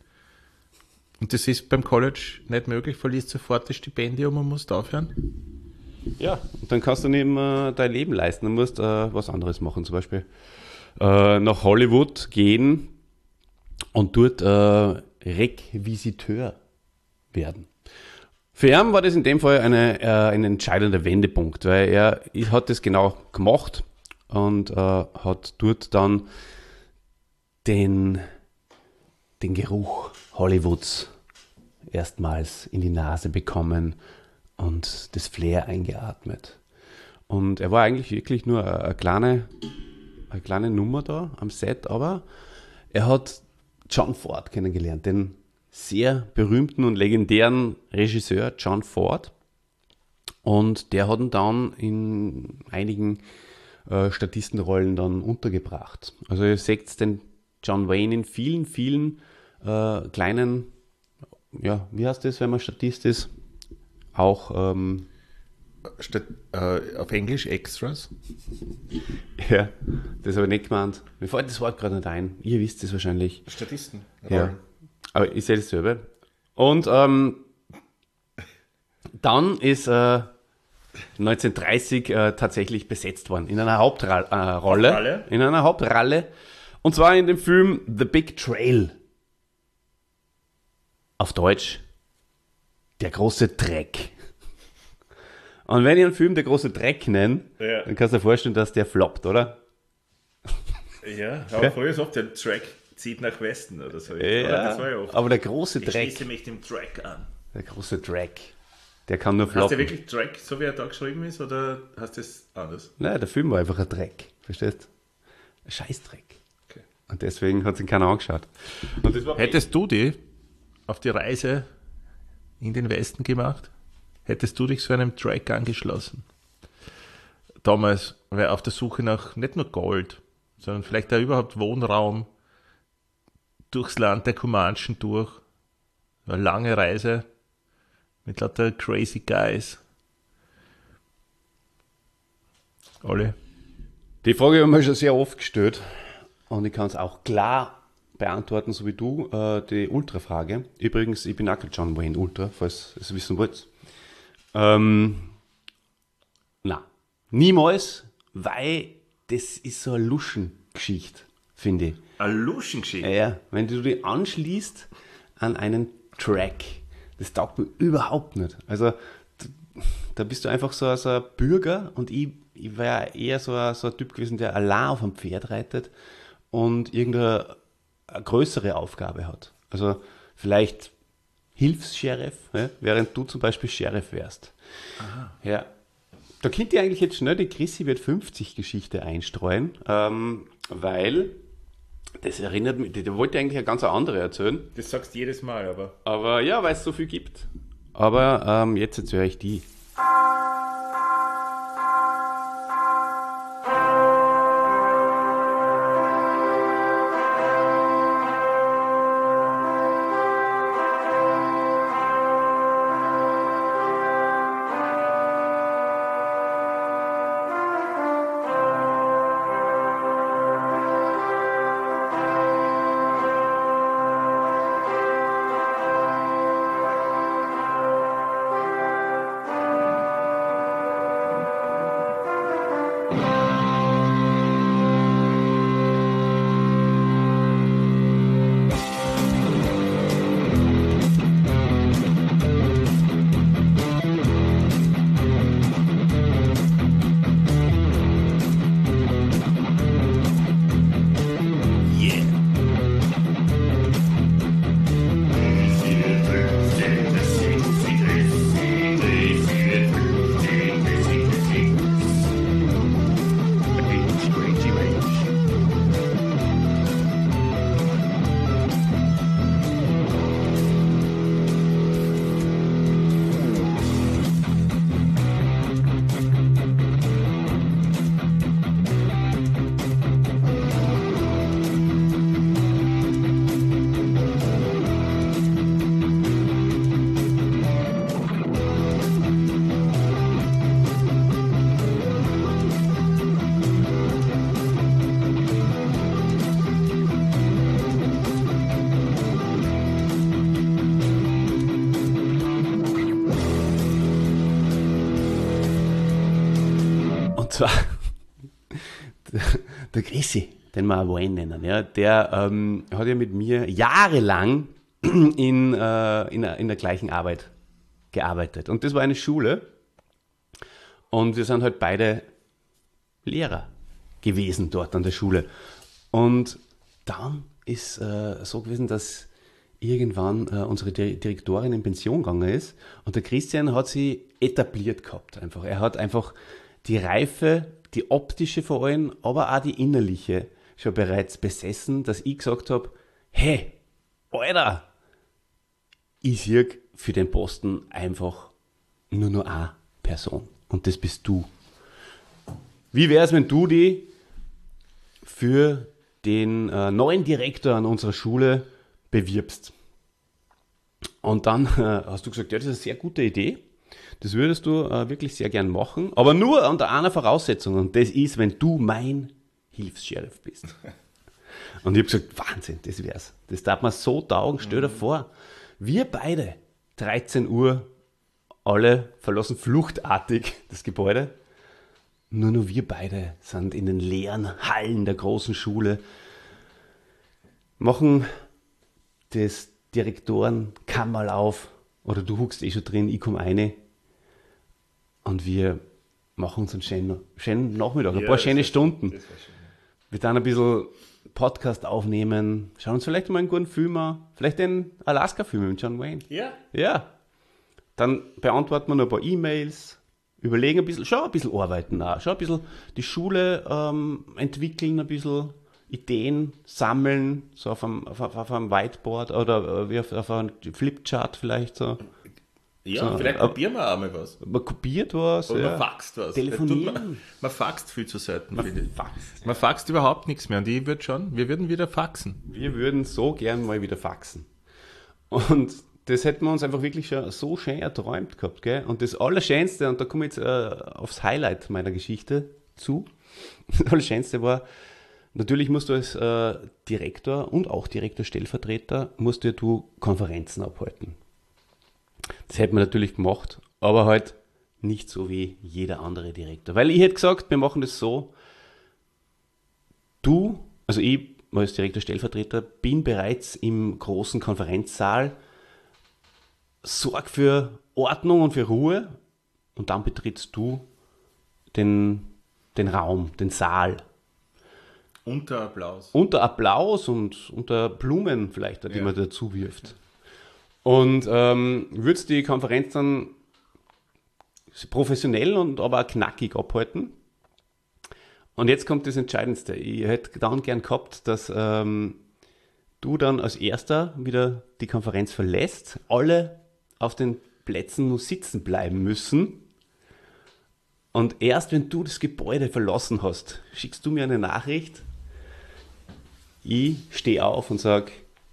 Und das ist beim College nicht möglich, verlierst sofort das Stipendium und musst aufhören? Ja, und dann kannst du nicht mehr dein Leben leisten. Du musst äh, was anderes machen, zum Beispiel äh, nach Hollywood gehen und dort äh, Requisiteur werden. Für ihn war das in dem Fall eine, äh, ein entscheidender Wendepunkt, weil er hat das genau gemacht und äh, hat dort dann den, den Geruch Hollywoods erstmals in die Nase bekommen und das Flair eingeatmet. Und er war eigentlich wirklich nur eine, eine, kleine, eine kleine Nummer da am Set, aber er hat John Ford kennengelernt, den sehr berühmten und legendären Regisseur John Ford. Und der hat ihn dann in einigen äh, Statistenrollen dann untergebracht. Also ihr seht den John Wayne in vielen, vielen äh, kleinen, ja, wie heißt das, wenn man Statist ist? Auch, ähm, Statt, äh, auf Englisch Extras. ja, das habe ich nicht gemeint. Mir fällt das Wort gerade nicht ein. Ihr wisst es wahrscheinlich. Statisten. Ja, aber ich sehe dasselbe. Und ähm, dann ist äh, neunzehnhundertdreißig äh, tatsächlich besetzt worden in einer Hauptrolle. Äh, Rolle, Hauptrolle? in einer Hauptrolle. Und zwar in dem Film The Big Trail. Auf Deutsch Der große Dreck. Und wenn ich einen Film Der große Dreck nenne, Ja. dann kannst du dir vorstellen, dass der floppt, oder? Ja, aber vorher ist oft der Track zieht nach Westen oder so. Ja, Das war ja oft. aber der große Ich Dreck, schließe mich dem Track an. der große Dreck, der kann nur Hast floppen. du wirklich Track, so wie er da geschrieben ist, oder hast du es anders? Nein, der Film war einfach ein Dreck, verstehst du? Ein Scheißdreck. Okay. Und deswegen hat sich keiner angeschaut. Und das war Hättest du die auf die Reise in den Westen gemacht? Hättest du dich so einem Track angeschlossen? Damals war er auf der Suche nach nicht nur Gold, sondern vielleicht auch überhaupt Wohnraum durchs Land der Comanchen durch. Eine lange Reise mit lauter crazy guys. Alle. Die Frage haben wir schon sehr oft gestellt und ich kann es auch klar beantworten, so wie du, äh, die Ultra-Frage. Übrigens, ich bin auch kein John Wayne Ultra, falls ihr es wissen wollt. Ähm, na, niemals, weil das ist so eine Luschengeschichte, finde ich. Eine Luschengeschichte. Ja, ja, wenn du dich anschließt an einen Track, das taugt mir überhaupt nicht. Also, d- da bist du einfach so, so ein Bürger und ich, ich war ja eher so ein, so ein Typ gewesen, der allein auf einem Pferd reitet und irgendeine eine größere Aufgabe hat. Also, vielleicht Hilfs-Sheriff, ja, während du zum Beispiel Sheriff wärst. Aha. Ja. Da könnt ihr eigentlich jetzt schnell die Chrissy wird fünfzig Geschichte einstreuen, ähm, weil das erinnert mich, der wollte eigentlich eine ganz andere erzählen. Das sagst du jedes Mal, aber. Aber ja, weil es so viel gibt. Aber ähm, jetzt erzähle ich die. zwar der, der Chrissy, den wir auch Wayne nennen, ja, der ähm, hat ja mit mir jahrelang in, äh, in, in der gleichen Arbeit gearbeitet. Und das war eine Schule. Und wir sind halt beide Lehrer gewesen dort an der Schule. Und dann ist äh, so gewesen, dass irgendwann äh, unsere Direktorin in Pension gegangen ist und der Christian hat sie etabliert gehabt. Einfach. Er hat einfach die Reife, die optische vor allem, aber auch die innerliche schon bereits besessen, dass ich gesagt habe, hey, Alter, ich sehe für den Posten einfach nur noch eine Person und das bist du. Wie wäre es, wenn du die für den äh, neuen Direktor an unserer Schule bewirbst? Und dann äh, hast du gesagt, ja, das ist eine sehr gute Idee. Das würdest du äh, wirklich sehr gern machen, aber nur unter einer Voraussetzung und das ist, wenn du mein Hilfs-Sheriff bist. Und ich habe gesagt, Wahnsinn, das wär's. Das darf man so taugen. Stell dir vor, wir beide, dreizehn Uhr, alle verlassen fluchtartig das Gebäude. Nur nur wir beide sind in den leeren Hallen der großen Schule, machen das Direktorenkammerl auf, oder du huckst eh schon drin, ich komme rein und wir machen uns einen schönen, schönen Nachmittag, ein Ja, paar das schöne war- Stunden. Das war schön. Wir dann ein bisschen Podcast aufnehmen, schauen uns vielleicht mal einen guten Film an, vielleicht den Alaska-Film mit John Wayne. Ja. Ja. Dann beantworten wir noch ein paar E-Mails, überlegen ein bisschen, schau ein bisschen arbeiten auch, schau ein bisschen die Schule ähm, entwickeln, ein bisschen Ideen sammeln, so auf einem, auf, auf einem Whiteboard oder äh, wie auf, auf einem Flipchart vielleicht so. Ja, So, vielleicht ab- probieren wir auch mal was. Man kopiert was, Oder ja. man faxt was. Telefonieren. Tut Man, man faxt viel zu selten. Man finde ich. faxt. Man faxt überhaupt nichts mehr. Und ich würde schon, wir würden wieder faxen. Wir würden so gern mal wieder faxen. Und das hätten wir uns einfach wirklich schon so schön erträumt gehabt. Gell? Und das Allerschönste, und da komme ich jetzt äh, aufs Highlight meiner Geschichte zu, das Allerschönste war, natürlich musst du als äh, Direktor und auch Direktor-Stellvertreter, musst du, ja du Konferenzen abhalten. Das hätten wir natürlich gemacht, aber halt nicht so wie jeder andere Direktor. Weil ich hätte gesagt, wir machen das so, du, also ich als Direktor-Stellvertreter, bin bereits im großen Konferenzsaal, sorg für Ordnung und für Ruhe und dann betrittst du den, den Raum, den Saal. Unter Applaus. Unter Applaus und unter Blumen vielleicht, die Ja. man dazu wirft. Und ähm, würdest die Konferenz dann professionell und aber auch knackig abhalten. Und jetzt kommt das Entscheidendste. Ich hätte dann gern gehabt, dass ähm, du dann als Erster wieder die Konferenz verlässt, alle auf den Plätzen nur sitzen bleiben müssen. Und erst wenn du das Gebäude verlassen hast, schickst du mir eine Nachricht. Ich stehe auf und sage,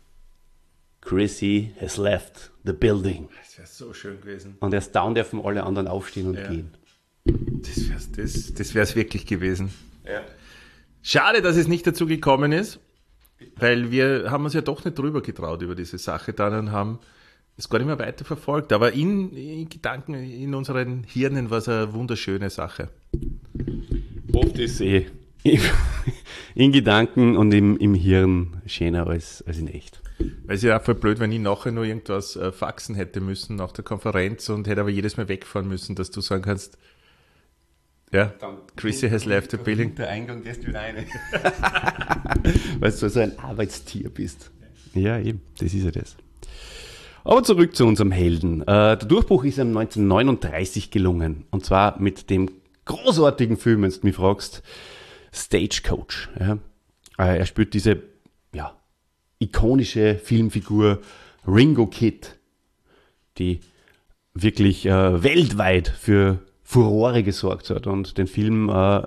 Chrissy has left the building. Das wäre so schön gewesen. Und erst dann dürfen alle anderen aufstehen und Ja. gehen. Das wäre es das, das wär's wirklich gewesen. Schade, dass es nicht dazu gekommen ist, weil wir haben uns ja doch nicht drüber getraut über diese Sache dann und haben es gar nicht mehr weiter verfolgt. Aber in, in Gedanken, in unseren Hirnen war es eine wunderschöne Sache. Oft ist eh in, in Gedanken und im, im Hirn schöner als, als in echt. Weil es ja auch voll blöd, wenn ich nachher nur irgendwas äh, faxen hätte müssen nach der Konferenz und hätte aber jedes Mal wegfahren müssen, dass du sagen kannst, ja, Chrissy has left the building. Der Eingang gehst du wieder rein. Weil du so ein Arbeitstier bist. Ja, eben, das ist ja das. Aber zurück zu unserem Helden. Äh, der Durchbruch ist ihm neunzehnhundertneununddreißig gelungen. Und zwar mit dem großartigen Film, wenn du mich fragst, Stagecoach. Ja. Äh, er spielt diese ja, ikonische Filmfigur Ringo Kid, die wirklich äh, weltweit für Furore gesorgt hat und den Film äh,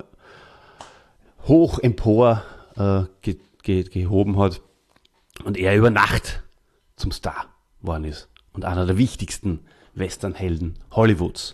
hoch empor äh, ge ge gehoben hat und er über Nacht zum Star geworden ist und einer der wichtigsten Westernhelden Hollywoods.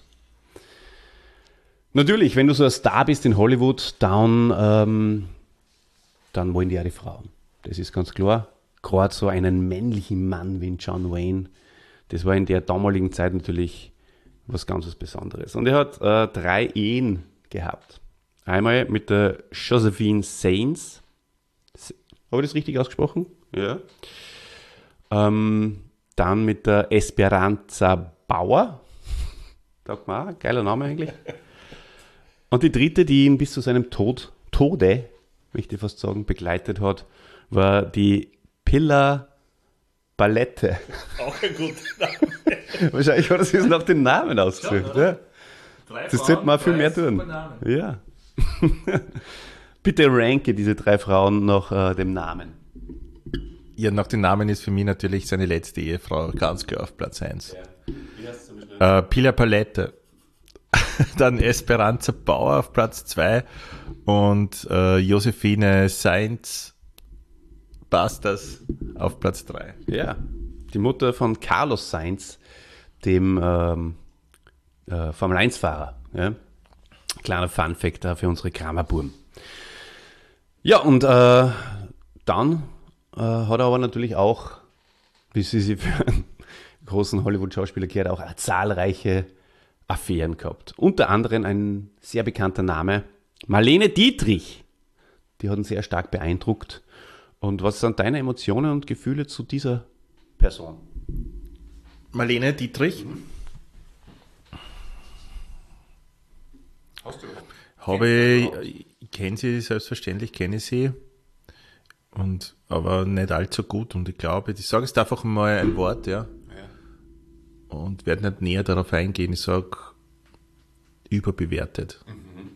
Natürlich, wenn du so ein Star bist in Hollywood, dann, ähm, dann wollen die ja die Frauen. Das ist ganz klar. Gerade so einen männlichen Mann wie John Wayne, das war in der damaligen Zeit natürlich was ganz was Besonderes. Und er hat äh, drei Ehen gehabt. Einmal mit der Josephine Sainz. Habe ich das richtig ausgesprochen? Ja. Ähm, dann mit der Esperanza Bauer. Sagt man auch, geiler Name eigentlich. Und die dritte, die ihn bis zu seinem Tod, Tode, möchte ich fast sagen, begleitet hat, war die Pilla Ballette. Auch ein guter Name. Wahrscheinlich hat er sich nach den Namen ausgesucht. Ja. Drei Das sollte man viel mehr tun. Ja. Bitte ranke diese drei Frauen nach äh, dem Namen. Ja, nach dem Namen ist für mich natürlich seine letzte Ehefrau ganz klar auf Platz eins. Ja. Wie heißt zum Beispiel? Äh, Pilla Palette. Dann Esperanza Bauer auf Platz zwei und äh, Josephine Sainz Bastas auf Platz drei. Ja, die Mutter von Carlos Sainz, dem ähm, äh, Formel eins Fahrer. Ja? Kleiner Funfact da für unsere Kramerbuben. Ja, und äh, dann äh, hat er aber natürlich auch, wie sie sich für einen großen Hollywood-Schauspieler gehört, auch zahlreiche Affären gehabt. Unter anderem ein sehr bekannter Name, Marlene Dietrich. Die hat ihn sehr stark beeindruckt. Und was sind deine Emotionen und Gefühle zu dieser Person? Marlene Dietrich. Hast du? Habe ich, ich kenne sie, selbstverständlich kenne ich sie. Und, aber nicht allzu gut. Und ich glaube, ich sage jetzt einfach mal ein Wort, ja. Und werde nicht näher darauf eingehen. Ich sage, überbewertet.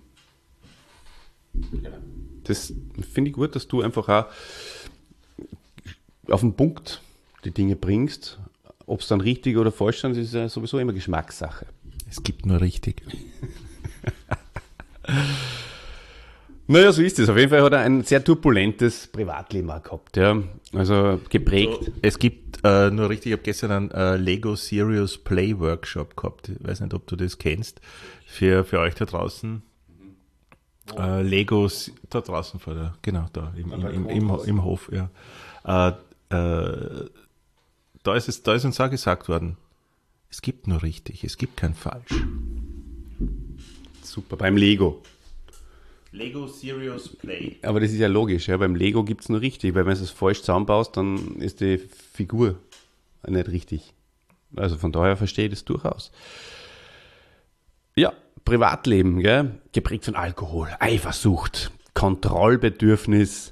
Mhm. Ja. Das finde ich gut, dass du einfach auch auf den Punkt die Dinge bringst. Ob es dann richtig oder falsch sind, ist ja sowieso immer Geschmackssache. Es gibt nur richtig. Naja, so ist es. Auf jeden Fall hat er ein sehr turbulentes Privatleben auch gehabt. Ja. Also geprägt. So, es gibt äh, nur richtig, ich habe gestern einen äh, Lego Serious Play Workshop gehabt. Ich weiß nicht, ob du das kennst. Für, für euch da draußen. Mhm. Äh, Lego, da draußen vor der, genau, da im, im, im, im, im Hof. Ja. Äh, äh, da, ist es, da ist uns auch gesagt worden, es gibt nur richtig, es gibt kein falsch. Super, beim Lego. Lego Serious Play. Aber das ist ja logisch, ja. Beim Lego gibt es nur richtig, weil wenn du es falsch zusammenbaust, dann ist die Figur nicht richtig. Also von daher verstehe ich das durchaus. Ja, Privatleben, gell? Geprägt von Alkohol, Eifersucht, Kontrollbedürfnis,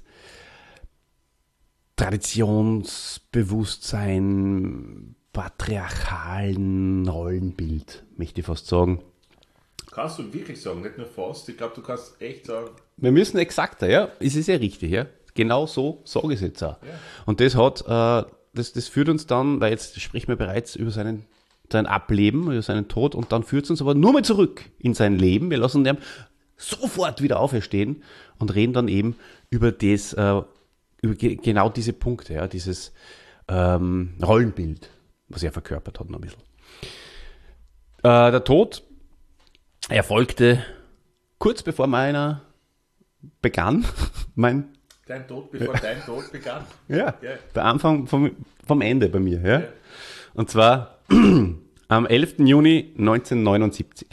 Traditionsbewusstsein, patriarchalen Rollenbild, möchte ich fast sagen. Kannst du wirklich sagen, nicht nur fast, ich glaube, du kannst echt sagen. Wir müssen exakter, ja, es ist ja richtig, ja. Genau so sage ich es jetzt auch. Ja. Und das hat, äh, das, das führt uns dann, weil jetzt sprechen wir bereits über seinen, sein Ableben, über seinen Tod, und dann führt es uns aber nur mal zurück in sein Leben. Wir lassen den sofort wieder auferstehen und reden dann eben über das, äh, über ge- genau diese Punkte, ja, dieses ähm, Rollenbild, was er verkörpert hat noch ein bisschen. Äh, der Tod erfolgte kurz bevor meiner begann, mein Dein Tod, bevor dein Tod begann. Ja, Ja. der Anfang vom, vom Ende bei mir. Ja? Ja. Und zwar am elften Juni neunzehnhundertneunundsiebzig.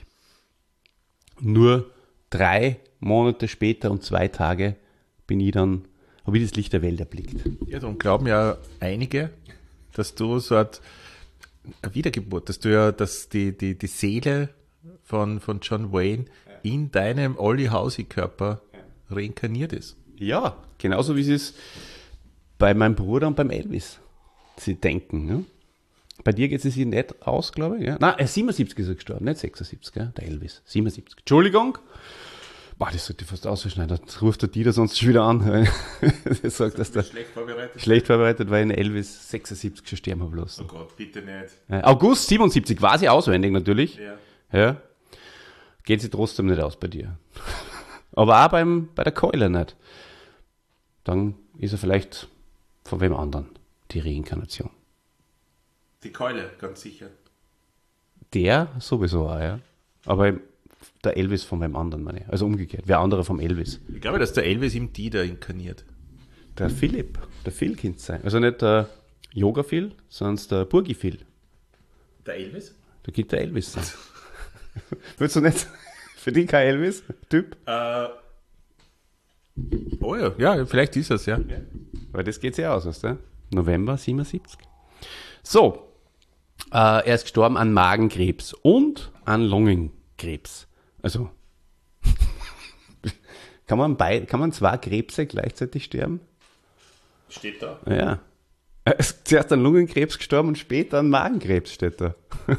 Nur drei Monate später und zwei Tage bin ich dann, habe ich das Licht der Welt erblickt. Ja, darum glauben ja einige, dass du so eine Wiedergeburt, dass du ja, dass die, die, die Seele von, von John Wayne in deinem Olli Hausi-Körper reinkarniert ist. Ja, genauso wie sie es bei meinem Bruder und beim Elvis sie denken. Ne? Bei dir geht es sich nicht aus, glaube ich. Ja? Nein, siebenundsiebzig ist er gestorben, nicht sechsundsiebzig, gell? Der Elvis. siebenundsiebzig. Entschuldigung. Boah, das sollte ich fast ausschneiden. Das ruft der Dieter sonst schon wieder an. Er sagt, dass der Schlecht vorbereitet. schlecht vorbereitet, weil in Elvis sechsundsiebzig schon sterben habe lassen. Oh Gott, bitte nicht. Ja, August siebenundsiebzig, war sie auswendig natürlich. Ja. Ja. Geht sie trotzdem nicht aus bei dir. Aber auch beim, bei der Keule nicht. Dann ist er vielleicht von wem anderen die Reinkarnation. Die Keule, ganz sicher. Der sowieso auch, ja. Aber der Elvis von wem anderen, meine ich. Also umgekehrt. Wer andere vom Elvis. Ich glaube, dass der Elvis im Dieter inkarniert. Der Philipp, der Phil könnte es sein. Also nicht der Yoga-Phil, sondern der Burgi-Phil. Der Elvis? Da geht der Elvis sein. Willst du nicht Für dich kein Elvis-Typ? Äh, oh ja, ja, vielleicht ist es, ja. Weil das geht sehr aus, weißt du? November siebenundsiebzig. So, äh, er ist gestorben an Magenkrebs und an Lungenkrebs. Also, kann man, bei, kann man zwei Krebse gleichzeitig sterben? Steht da. Ja. Er ist zuerst an Lungenkrebs gestorben und später an Magenkrebs, steht da.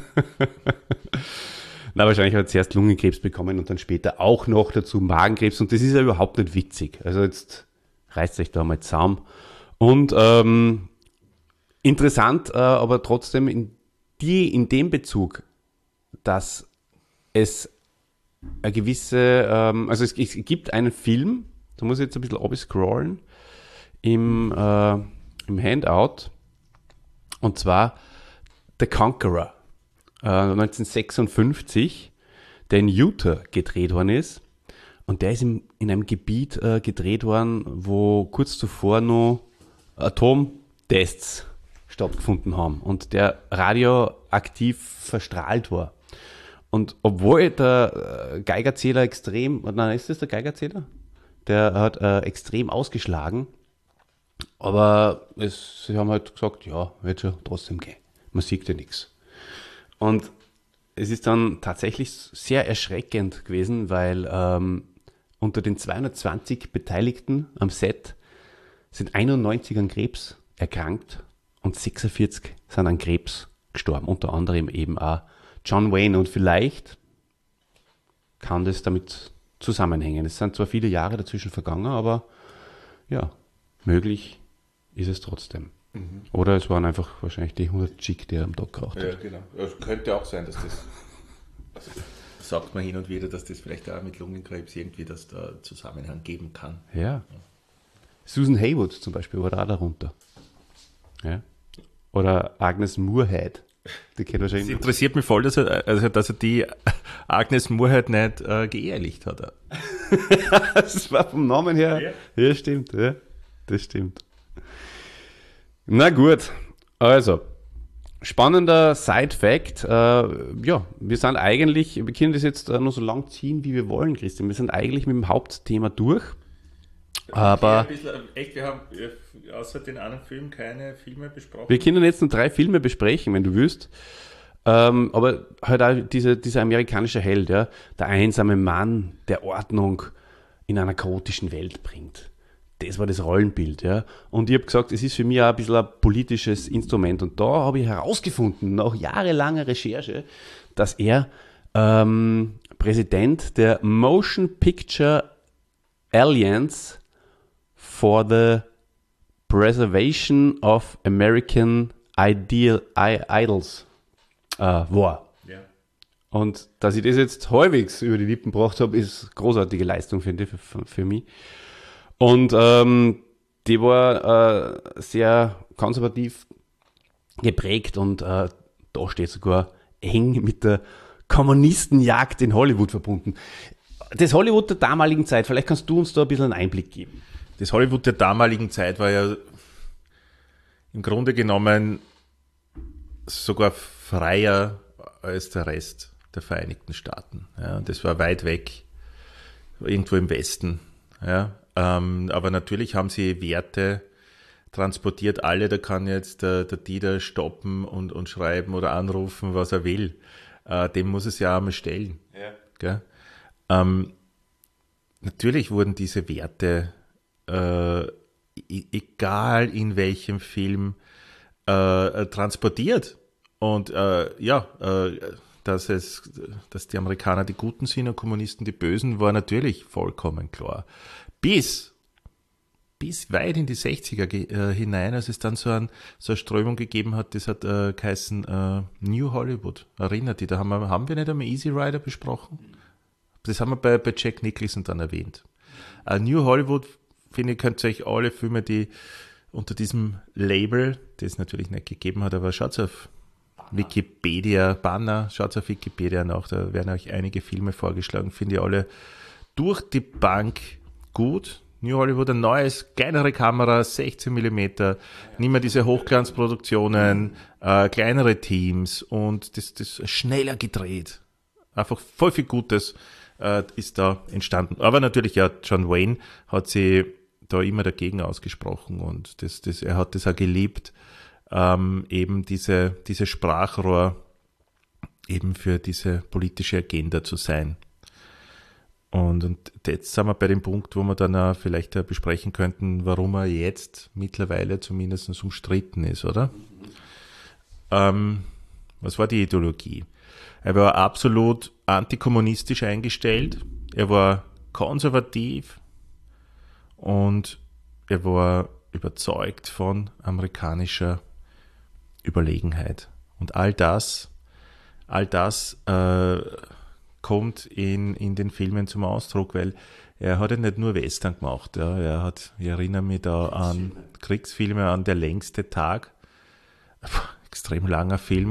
Na, wahrscheinlich hat er zuerst Lungenkrebs bekommen und dann später auch noch dazu Magenkrebs. Und das ist ja überhaupt nicht witzig. Also jetzt reißt euch da mal zusammen. Und ähm, interessant, äh, aber trotzdem in, die, in dem Bezug, dass es eine gewisse, ähm, also es, es gibt einen Film, da muss ich jetzt ein bisschen abscrollen, im, äh, im Handout, und zwar The Conqueror, äh, neunzehnhundertsechsundfünfzig, der in Utah gedreht worden ist. Und der ist im, in einem Gebiet äh, gedreht worden, wo kurz zuvor noch Atomtests stattgefunden haben und der radioaktiv verstrahlt war. Und obwohl der äh, Geigerzähler extrem, nein, ist das der Geigerzähler? Der hat äh, extrem ausgeschlagen, aber es, sie haben halt gesagt, ja, wird schon trotzdem gehen. Man sieht ja nichts. Und es ist dann tatsächlich sehr erschreckend gewesen, weil ähm, unter den zweihundertzwanzig Beteiligten am Set sind einundneunzig an Krebs erkrankt und sechsundvierzig sind an Krebs gestorben, unter anderem eben auch John Wayne. Und vielleicht kann das damit zusammenhängen. Es sind zwar viele Jahre dazwischen vergangen, aber ja, möglich ist es trotzdem. Mhm. Oder es waren einfach wahrscheinlich die hundert Chick, die er am Tag geraucht hat. Ja, genau. Es könnte auch sein, dass das, also sagt man hin und wieder, dass das vielleicht auch mit Lungenkrebs irgendwie, dass da Zusammenhang geben kann. Ja. ja. Susan Haywood zum Beispiel war da auch darunter. Ja. Oder Agnes Moorehead. Die kennt wahrscheinlich. Es interessiert mich voll, dass er, also, dass er die Agnes Moorehead nicht äh, geehelicht hat. Das war vom Namen her. Ja, ja stimmt. Ja, das stimmt. Na gut, also spannender Side-Fact. Äh, ja, wir sind eigentlich, wir können das jetzt äh, nur so lang ziehen, wie wir wollen, Christian. Wir sind eigentlich mit dem Hauptthema durch. Aber ein bisschen, echt, wir haben außer den anderen Filmen keine Filme besprochen. Wir können jetzt nur drei Filme besprechen, wenn du willst. Ähm, aber halt auch diese, dieser amerikanische Held, ja, der einsame Mann, der Ordnung in einer chaotischen Welt bringt. Das war das Rollenbild, ja. Und ich habe gesagt, es ist für mich auch ein bisschen ein politisches Instrument. Und da habe ich herausgefunden, nach jahrelanger Recherche, dass er ähm, Präsident der Motion Picture Alliance for the Preservation of American Ideal, I, Idols äh, war. Ja. Und dass ich das jetzt halbwegs über die Lippen gebracht habe, ist großartige Leistung, finde ich, für, für mich. Und ähm, die war äh, sehr konservativ geprägt und äh, da steht sogar eng mit der Kommunistenjagd in Hollywood verbunden. Das Hollywood der damaligen Zeit, vielleicht kannst du uns da ein bisschen einen Einblick geben. Das Hollywood der damaligen Zeit war ja im Grunde genommen sogar freier als der Rest der Vereinigten Staaten. Ja, das war weit weg, irgendwo im Westen. Ja, ähm, aber natürlich haben sie Werte transportiert, alle, da kann jetzt der, der Dieter stoppen und, und schreiben oder anrufen, was er will. Äh, dem muss es ja einmal stellen. Ja. Gell? Ähm, natürlich wurden diese Werte, äh, egal in welchem Film, äh, transportiert. Und äh, ja, äh, dass, es, dass die Amerikaner die Guten sind und Kommunisten die Bösen, war natürlich vollkommen klar. Bis, bis weit in die sechziger ge- äh, hinein, als es dann so, ein, so eine Strömung gegeben hat, das hat äh, geheißen äh, New Hollywood. Erinnert die, da haben wir, haben wir nicht einmal Easy Rider besprochen? Das haben wir bei, bei Jack Nicholson dann erwähnt. Uh, New Hollywood, finde ich, könnt ihr euch alle Filme, die unter diesem Label, das es natürlich nicht gegeben hat, aber schaut auf Wikipedia, Banner, schaut auf Wikipedia nach, da werden euch einige Filme vorgeschlagen, finde ich alle durch die Bank gut. New Hollywood, ein neues, kleinere Kamera, sechzehn Millimeter, nicht mehr diese Hochglanzproduktionen, äh, kleinere Teams und das, das schneller gedreht. Einfach voll viel Gutes. äh, ist da entstanden. Aber natürlich, ja, John Wayne hat sich da immer dagegen ausgesprochen und das, das, er hat das auch geliebt, ähm, eben diese, diese Sprachrohr eben für diese politische Agenda zu sein. Und, und jetzt sind wir bei dem Punkt, wo wir dann auch vielleicht auch besprechen könnten, warum er jetzt mittlerweile zumindest umstritten ist, oder? Mhm. Ähm, was war die Ideologie? Er war absolut antikommunistisch eingestellt, er war konservativ und er war überzeugt von amerikanischer Überlegenheit. Und all das, all das äh, kommt in, in den Filmen zum Ausdruck, weil er hat ja nicht nur Western gemacht. Ja. Er hat, ich erinnere mich da an Kriegsfilme, an Der längste Tag. Extrem langer Film.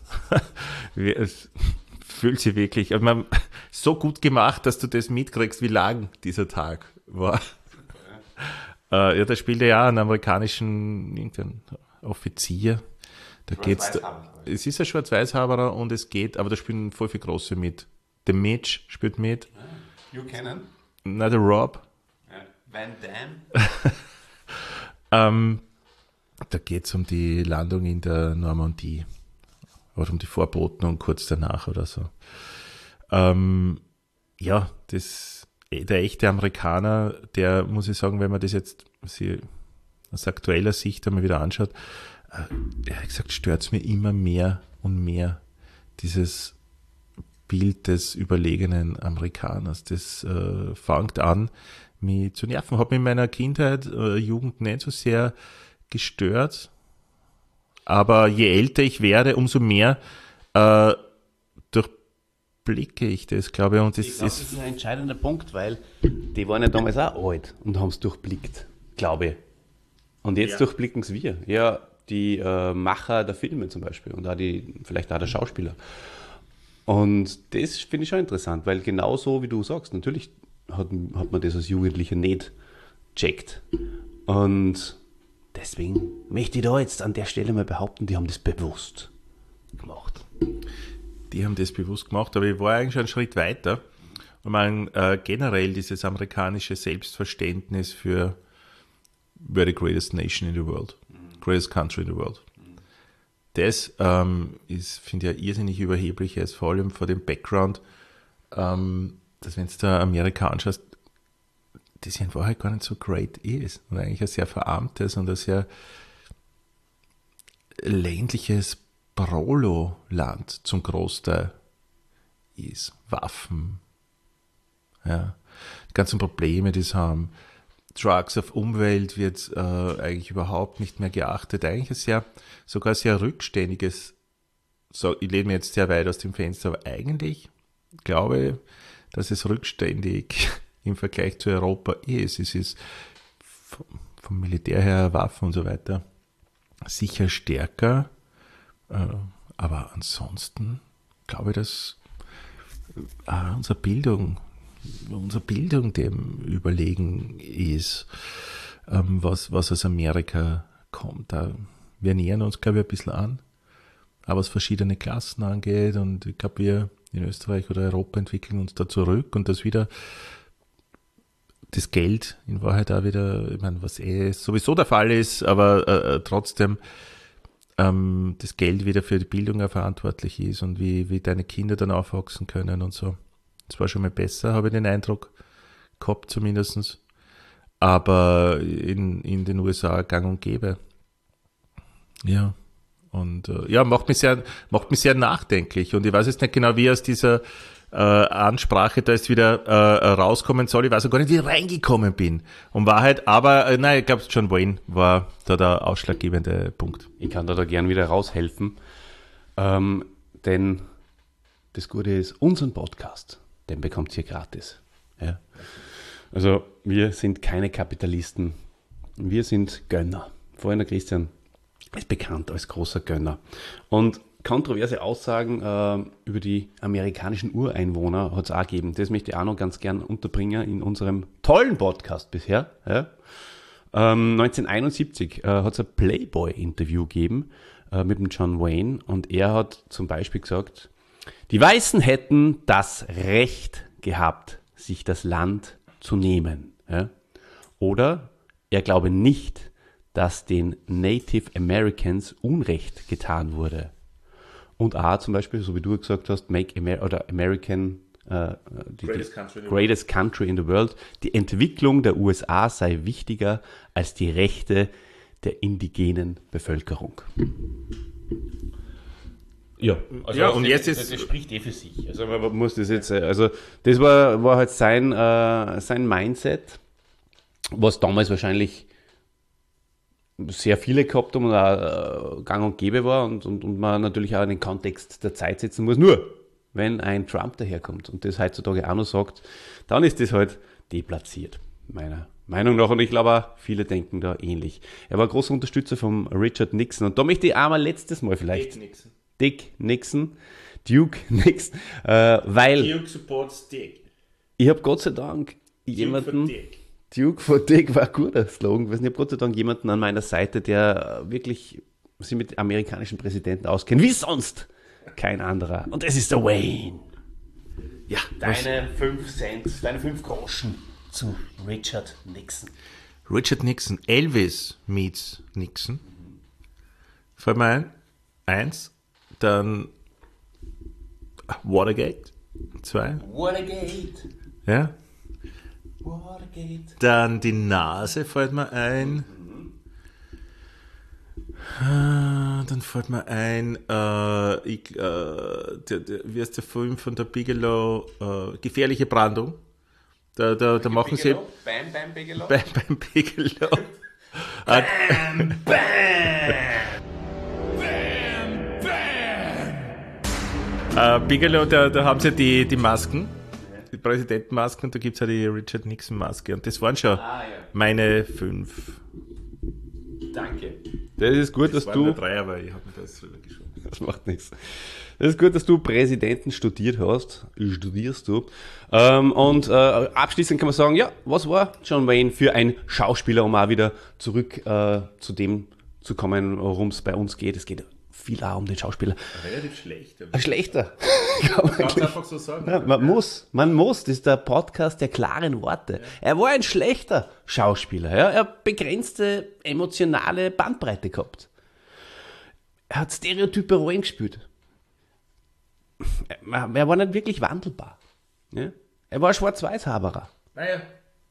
Es fühlt sich wirklich, ich meine, so gut gemacht, dass du das mitkriegst, wie lang dieser Tag war. Äh, ja, da spielt er ja einen amerikanischen irgendeinen Offizier. Da geht's, es ist ein Schwarz-Weiß-Haberer und es geht, aber da spielen voll viele Große mit. Der Mitch spielt mit. You kennen? Na, der Rob. Ja. Van Damme. ähm, da geht es um die Landung in der Normandie. Oder um die Vorboten und kurz danach oder so. Ähm, ja, das, der echte Amerikaner, der, muss ich sagen, wenn man das jetzt sie, aus aktueller Sicht einmal wieder anschaut, äh, ehrlich gesagt stört es mir immer mehr und mehr, dieses Bild des überlegenen Amerikaners. Das äh, fängt an, mich zu nerven. Hat mich in meiner Kindheit, äh, Jugend nicht so sehr gestört. Aber je älter ich werde, umso mehr äh, durchblicke ich das, glaube ich. Und das, ich glaube, das ist ein entscheidender Punkt, weil die waren ja damals auch alt und haben es durchblickt, glaube ich. Und jetzt ja. durchblicken es wir. Ja, die äh, Macher der Filme zum Beispiel und auch die, vielleicht auch der Schauspieler. Und das finde ich schon interessant, weil genau so, wie du sagst, natürlich hat, hat man das als Jugendlicher nicht checkt. Und deswegen möchte ich da jetzt an der Stelle mal behaupten, die haben das bewusst gemacht. Die haben das bewusst gemacht, aber ich war eigentlich schon einen Schritt weiter. Ich meine, äh, generell dieses amerikanische Selbstverständnis für we're the greatest nation in the world, mhm. greatest country in the world. Das ähm, ist, finde ich, ja irrsinnig überheblich, als vor allem vor dem Background, ähm, dass wenn du da Amerika anschaust, das ja in Wahrheit gar nicht so great ist und eigentlich ein sehr verarmtes und ein sehr ländliches Prolo-Land zum Großteil ist. Waffen, ja, die ganzen Probleme, die sie haben. Drugs auf Umwelt wird äh, eigentlich überhaupt nicht mehr geachtet. Eigentlich ein sehr, sogar sehr rückständiges, so, ich lehne mir jetzt sehr weit aus dem Fenster, aber eigentlich glaube ich, dass es rückständig im Vergleich zu Europa ist. Es ist vom, vom Militär her, Waffen und so weiter sicher stärker, äh, aber ansonsten glaube ich, dass äh, unsere Bildung unsere Bildung dem überlegen ist, ähm, was, was aus Amerika kommt. Da, wir nähern uns, glaube ich, ein bisschen an, aber was verschiedene Klassen angeht und ich glaube, wir in Österreich oder Europa entwickeln uns da zurück und das wieder das Geld in Wahrheit auch wieder, ich meine, was eh sowieso der Fall ist, aber äh, trotzdem ähm, das Geld wieder für die Bildung auch verantwortlich ist und wie, wie deine Kinder dann aufwachsen können und so. Das war schon mal besser, habe ich den Eindruck gehabt zumindest. Aber in, in den U S A gang und gäbe. Ja. Und äh, ja, macht mich sehr, macht mich sehr nachdenklich. Und ich weiß jetzt nicht genau, wie aus dieser äh, Ansprache da jetzt wieder äh, rauskommen soll. Ich weiß auch gar nicht, wie ich reingekommen bin. Um Wahrheit, aber äh, nein, ich glaube, John Wayne war da der ausschlaggebende Punkt. Ich kann da, da gern wieder raushelfen. Ähm, denn das Gute ist, unseren Podcast, den bekommt ihr gratis. Ja. Also wir sind keine Kapitalisten, wir sind Gönner. Vorhin der Christian ist bekannt als großer Gönner. Und kontroverse Aussagen äh, über die amerikanischen Ureinwohner hat es auch gegeben. Das möchte ich auch noch ganz gern unterbringen in unserem tollen Podcast bisher. Ja. Ähm, neunzehnhunderteinundsiebzig äh, hat es ein Playboy-Interview gegeben äh, mit dem John Wayne und er hat zum Beispiel gesagt, die Weißen hätten das Recht gehabt, sich das Land zu nehmen. Ja? Oder er glaube nicht, dass den Native Americans Unrecht getan wurde. Und A zum Beispiel, so wie du gesagt hast, Make Amer- oder American äh, die, Greatest die country in the greatest country in the world. Die Entwicklung der U S A sei wichtiger als die Rechte der indigenen Bevölkerung. Ja, also Ja, und das, jetzt das, ist- das spricht eh für sich. Also man muss das jetzt, äh, also das war, war halt sein, äh, sein Mindset, was damals wahrscheinlich sehr viele gehabt haben und auch äh, gang und gäbe war und, und, und man natürlich auch in den Kontext der Zeit setzen muss. Nur, wenn ein Trump daherkommt und das heutzutage auch noch sagt, dann ist das halt deplatziert, meiner Meinung nach. Und ich glaube auch, viele denken da ähnlich. Er war großer Unterstützer von Richard Nixon und da möchte ich einmal letztes Mal vielleicht... Nixon. Dick Nixon, Duke Nixon, äh, weil Duke supports Dick. ich habe Gott sei Dank jemanden... Dick. Duke for Dick war ein guter Slogan gewesen. Ich habe Gott sei Dank jemanden an meiner Seite, der wirklich sich mit amerikanischen Präsidenten auskennt, wie sonst kein anderer. Und das ist der Wayne. Ja, deine fünf Cent, deine fünf Groschen zu Richard Nixon. Richard Nixon, Elvis meets Nixon. Fällt mir ein. Eins. Dann Watergate. Zwei. Watergate. Ja. Watergate. Dann die Nase fällt mir ein. Ah, Dann fällt mir ein, äh, ich, äh, der, der, wie heißt der Film von der Bigelow? Äh, Gefährliche Brandung. Da, da, da machen sie Bam, Bam, Bigelow. beim, beim Bigelow. Bam, Äh, Bigelow, da, da haben sie die, die Masken, die Präsidentenmasken, und da gibt es ja die Richard Nixon-Maske. Und das waren schon Ah, ja. meine fünf. Danke. Das ist gut, dass Das waren du... nur drei, aber ich habe mir das drüber geschoben. Das macht nichts. Das ist gut, dass du Präsidenten studiert hast. Studierst du. Ähm, und äh, abschließend kann man sagen, ja, was war John Wayne für ein Schauspieler, um auch wieder zurück äh, zu dem zu kommen, worum es bei uns geht. Es geht viel auch um den Schauspieler. Relativ schlecht. Ein schlechter. Kann man Kannst gleich- einfach so sagen. Ja, man muss, man muss, das ist der Podcast der klaren Worte. Er war ein schlechter Schauspieler, ja? Er hat begrenzte emotionale Bandbreite gehabt. Er hat stereotype Rollen gespielt. Er, er war nicht wirklich wandelbar. Ja? Er war ein Schwarz-Weiß-Haberer. Naja.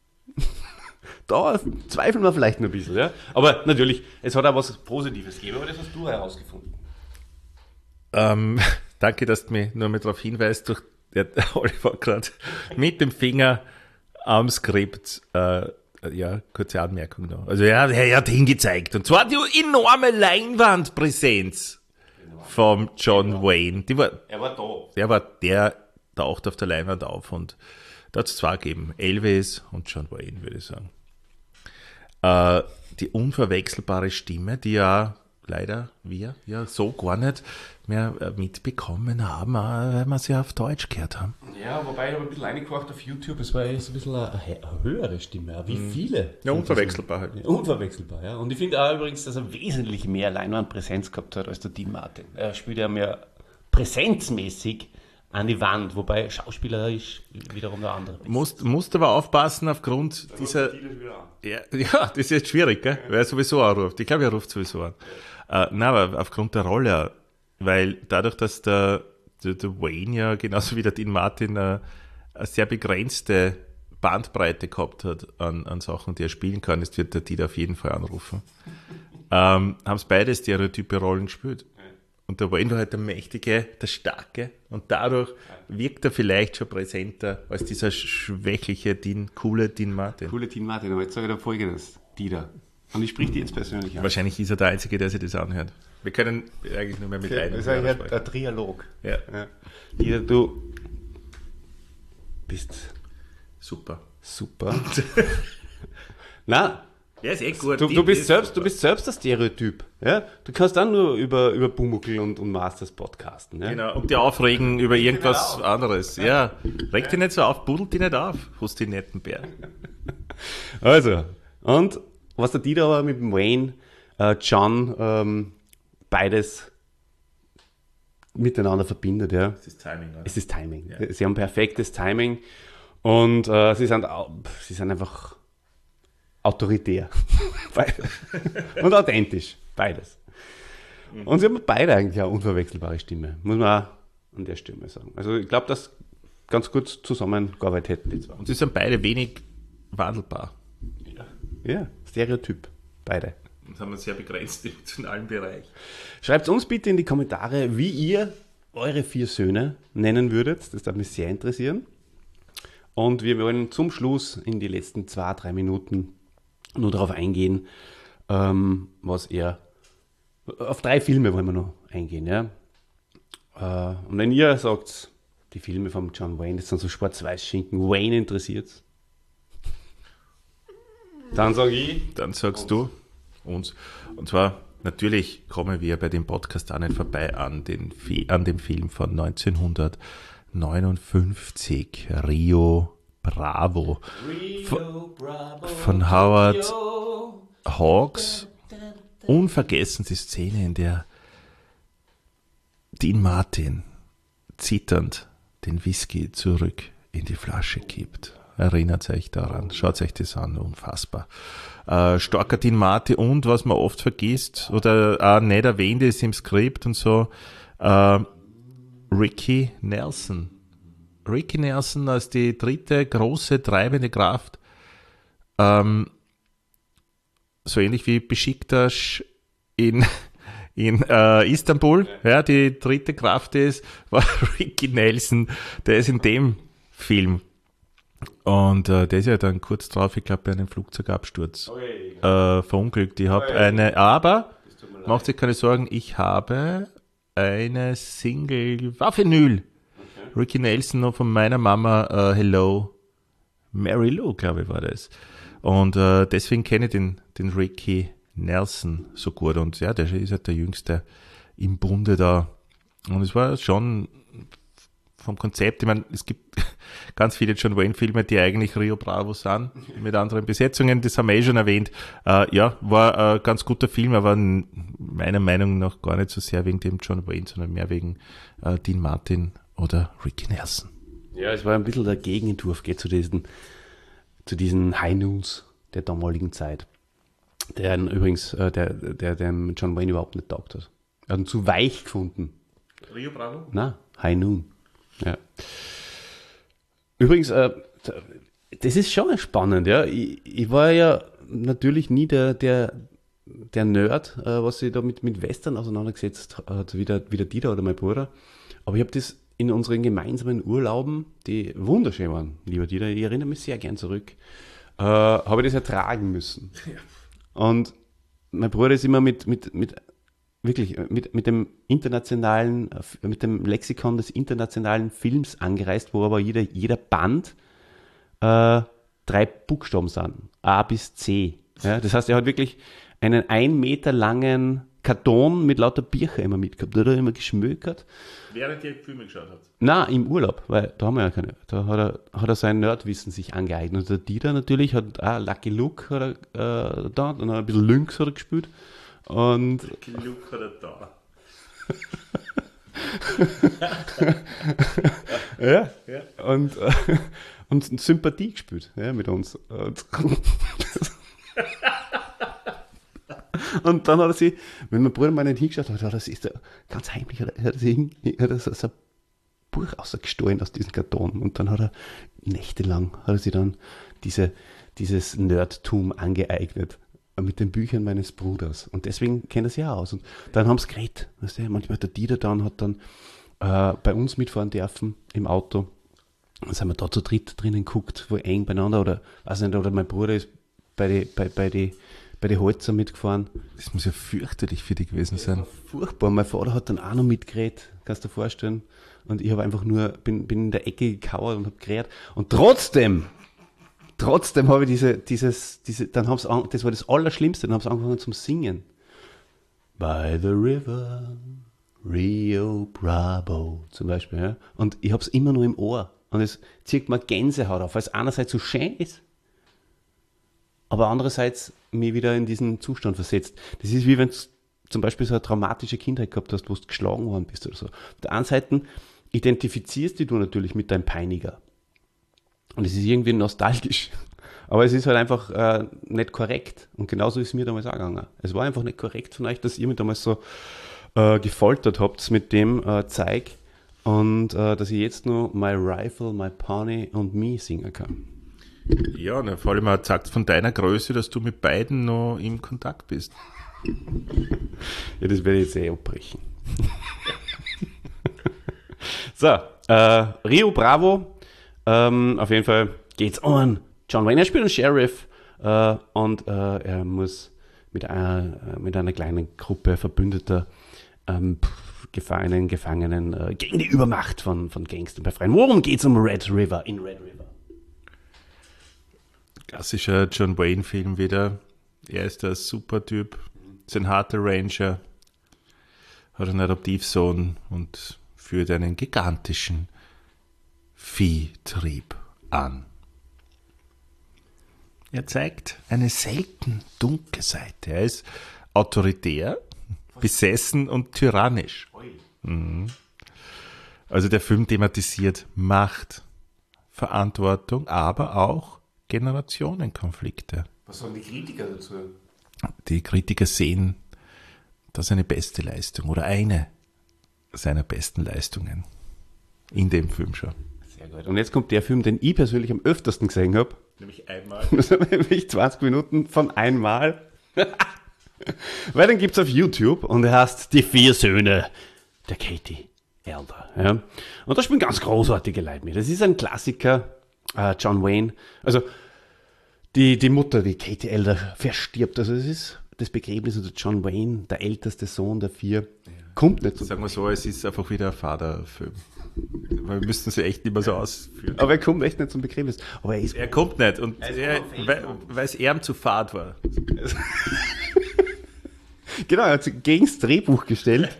Da zweifeln wir vielleicht noch ein bisschen. Ja? Aber natürlich, es hat auch was Positives gegeben, aber das hast du herausgefunden. Ähm, danke, dass du mich nur mal darauf hinweist. Durch, der Oliver gerade mit dem Finger am Skript. Äh, ja, kurze Anmerkung noch. Also er, er hat hingezeigt. Und zwar die enorme Leinwandpräsenz vom John Wayne. Die war, Er war da. der war, der taucht auf der Leinwand auf, und da hat es zwei gegeben. Elvis und John Wayne, würde ich sagen. Äh, die unverwechselbare Stimme, die ja leider wir ja so gar nicht mehr äh, mitbekommen haben, äh, weil wir sie auf Deutsch gehört haben. Ja, wobei ich habe ein bisschen reingekocht auf YouTube, es war jetzt ein bisschen eine, eine höhere Stimme. Wie viele? Ja, unverwechselbar halt. Ja, unverwechselbar, ja. Und ich finde auch übrigens, dass er wesentlich mehr Leinwandpräsenz gehabt hat als der Dean Martin. Er spielt ja mehr präsenzmäßig an die Wand, wobei Schauspieler ist wiederum der andere. Musst, musst aber aufpassen aufgrund dieser... Ja, ja, das ist jetzt schwierig, gell? Weil er sowieso anruft. Ich glaube, er ruft sowieso an. Äh, nein, aber aufgrund der Rolle, weil dadurch, dass der, der, der Wayne ja genauso wie der Dean Martin äh, eine sehr begrenzte Bandbreite gehabt hat an, an Sachen, die er spielen kann, ist, wird der Dieter auf jeden Fall anrufen. ähm, haben es beide stereotype Rollen gespielt. Und der Wayne war halt der Mächtige, der Starke, und dadurch wirkt er vielleicht schon präsenter als dieser schwächliche, Dean, coole Dean Martin. Coole Dean Martin, aber jetzt sage ich dir folgendes, Dieter. Und ich sprich dir jetzt persönlich an. Wahrscheinlich ist er der Einzige, der sich das anhört. Wir können eigentlich nur mehr mit einem Das ist eigentlich sprechen. ein, ein Trialog. Ja, Ja. Dieter, du bist super. super. Na, Ja, ist eh gut. du, du, bist selbst, du bist selbst das Stereotyp. Ja? Du kannst dann nur über, über Bumuckel und, und Masters podcasten. Ja? Genau, und die aufregen über irgendwas anderes. Ja, reg dich nicht so auf, buddelt dich nicht auf, hast die netten Bär. Also, und was der Dieter aber mit dem Wayne, äh, John, ähm, beides miteinander verbindet. Ja. Das ist Timing, oder? Es ist Timing. Ja. Sie haben perfektes Timing und äh, sie, sind, au- sie sind einfach autoritär. Und authentisch. Beides. Und sie haben beide eigentlich eine unverwechselbare Stimme. Muss man auch an der Stimme sagen. Also ich glaube, dass ganz gut zusammengearbeitet hätten die zwei. Und sie sind beide wenig wandelbar. Ja, Stereotyp. Beide. Und haben einen sehr begrenzten emotionalen Bereich. Schreibt uns bitte in die Kommentare, wie ihr eure vier Söhne nennen würdet. Das darf mich sehr interessieren. Und wir wollen zum Schluss in die letzten zwei, drei Minuten nur darauf eingehen, ähm, was er... Auf drei Filme wollen wir noch eingehen. Ja? Äh, und wenn ihr sagt, die Filme von John Wayne, das sind so Schwarz-Weiß-Schinken, Wayne interessiert, dann sage ich... Dann sagst du uns. Und zwar, natürlich kommen wir bei dem Podcast auch nicht vorbei an, den, Fi- an dem Film von neunzehnhundertneunundfünfzig, Rio Bravo, von, von Howard Hawks. Unvergessen die Szene, in der Dean Martin zitternd den Whisky zurück in die Flasche kippt. Erinnert euch daran, schaut euch das an, unfassbar. Äh, starker Dean Martin und was man oft vergisst oder auch nicht erwähnt ist im Skript und so, äh, Ricky Nelson. Ricky Nelson als die dritte große treibende Kraft, ähm, so ähnlich wie Besiktas in, in äh, Istanbul, ja, die dritte Kraft ist, war Ricky Nelson, der ist in dem Film. Und äh, der ist ja dann kurz drauf, ich glaube, bei einem Flugzeugabsturz äh, verunglückt. Ich habe eine, aber, macht sich keine Sorgen, ich habe eine Single, war Vinyl. Ricky Nelson noch von meiner Mama, äh, Hello, Mary Lou, glaube ich, war das. Und äh, deswegen kenne ich den, den Ricky Nelson so gut. Und ja, der ist halt der Jüngste im Bunde da. Und es war schon vom Konzept, ich meine, es gibt ganz viele John Wayne-Filme, die eigentlich Rio Bravo sind, mit anderen Besetzungen, das haben wir eh schon erwähnt. Äh, ja, war ein ganz guter Film, aber meiner Meinung nach gar nicht so sehr wegen dem John Wayne, sondern mehr wegen äh, Dean Martin oder Ricky Nelson. Ja, es war ein bisschen der Gegenentwurf, geht zu diesen, zu diesen High Noons der damaligen Zeit. Der übrigens, äh, der, der dem John Wayne überhaupt nicht taugt hat. Er hat ihn zu weich gefunden. Rio Bravo? Na, High Noon. Ja. Übrigens, äh, das ist schon spannend, ja. Ich, ich war ja natürlich nie der, der, der Nerd, äh, was sich da mit, mit Western auseinandergesetzt hat, wie der, wie der Dieter oder mein Bruder. Aber ich habe das in unseren gemeinsamen Urlauben, die wunderschön waren, lieber Dieter, ich erinnere mich sehr gern zurück, äh, habe ich das ertragen müssen. Ja. Und mein Bruder ist immer mit, mit, mit wirklich, mit, mit dem internationalen, mit dem Lexikon des internationalen Films angereist, wo aber jeder, jeder Band äh, drei Buchstaben sind. A bis C. Ja, das heißt, er hat wirklich einen ein Meter langen Karton mit lauter Bücher immer mitgehabt. Da hat er immer geschmökert. Während ihr Filme geschaut habt? Nein, im Urlaub, weil da haben wir ja keine. Da hat er, hat er sein Nerdwissen sich angeeignet. Und der Dieter natürlich hat auch Lucky Luke hat er, äh, da, dann hat er ein bisschen Lynx hat er gespielt. Und Lucky Luke hat er da. ja, ja, und, äh, und Sympathie gespielt, ja, mit uns. Und, und dann hat er sich, wenn mein Bruder mal nicht hingeschaut hat, hat er sich da ganz heimlich, hat er, hat er, sich, hat er so, so ein Buch rausgestohlen aus diesem Karton. Und dann hat er nächtelang, hat er sich dann diese, dieses Nerdtum angeeignet. Mit den Büchern meines Bruders. Und deswegen kennt er sich auch aus. Und dann haben sie geredet. Weißt du, manchmal der Dieter dann hat dann äh, bei uns mitfahren dürfen im Auto. Dann sind wir da zu dritt drinnen geguckt, wo eng beieinander oder weiß nicht, oder mein Bruder ist bei die, bei, bei die, bei die Holzer mitgefahren. Das muss ja fürchterlich für dich gewesen sein. Furchtbar. Mein Vater hat dann auch noch mitgeredet, kannst du dir vorstellen. Und ich habe einfach nur, bin, bin in der Ecke gekauert und habe geredet. Und trotzdem Trotzdem habe ich diese, dieses, diese, dann haben sie, das war das Allerschlimmste, dann haben sie angefangen zum Singen. By the river, Rio Bravo, zum Beispiel, ja. Und ich habe es immer nur im Ohr. Und es zieht mir Gänsehaut auf, weil es einerseits so schön ist, aber andererseits mich wieder in diesen Zustand versetzt. Das ist wie wenn du zum Beispiel so eine traumatische Kindheit gehabt hast, wo du geschlagen worden bist oder so. Auf der einen Seite identifizierst dich du natürlich mit deinem Peiniger. Und es ist irgendwie nostalgisch. Aber es ist halt einfach äh, nicht korrekt. Und genauso ist es mir damals auch gegangen. Es war einfach nicht korrekt von euch, dass ihr mich damals so äh, gefoltert habt mit dem äh, Zeug. Und äh, dass ich jetzt nur My Rifle, My Pony und Me singen kann. Ja, ne, vor allem auch sagt von deiner Größe, dass du mit beiden noch im Kontakt bist. Ja, das werde ich jetzt eh abbrechen. So, äh, Rio Bravo. Ähm, auf jeden Fall geht's an. John Wayne, er spielt einen Sheriff äh, und äh, er muss mit einer, äh, mit einer kleinen Gruppe verbündeter ähm, Gefangenen, Gefangenen äh, gegen die Übermacht von, von Gangstern befreien. Worum geht's um Red River, in Red River? Klassischer John Wayne-Film wieder. Er ist der Supertyp, ist ein harter Ranger, hat einen Adoptivsohn und führt einen gigantischen Viehtrieb an. Er zeigt eine selten dunkle Seite. Er ist autoritär, besessen und tyrannisch. Mhm. Also der Film thematisiert Macht, Verantwortung, aber auch Generationenkonflikte. Was sagen die Kritiker dazu? Die Kritiker sehen das seine beste Leistung oder eine seiner besten Leistungen in dem Film schon. Sehr gut. Und jetzt kommt der Film, den ich persönlich am öftersten gesehen habe. Nämlich einmal. Nämlich zwanzig Minuten von einmal. Weil den gibt es auf YouTube und er heißt Die vier Söhne der Katie Elder. Ja. Und da spielen ganz großartige Leute mit. Das ist ein Klassiker, äh, John Wayne. Also die, die Mutter, die Katie Elder, verstirbt. Also es ist das Begräbnis unter John Wayne, der älteste Sohn der vier, ja. Kommt nicht so. Sagen wir so, es ist einfach wieder ein Vaterfilm. Weil wir müssten sie echt nicht mehr so ausführen. Aber er kommt echt nicht zum Begräbnis. Aber er, ist er kommt nicht, und er, weil, weil es ihm zu fad war. Genau, er hat sich gegen das Drehbuch gestellt.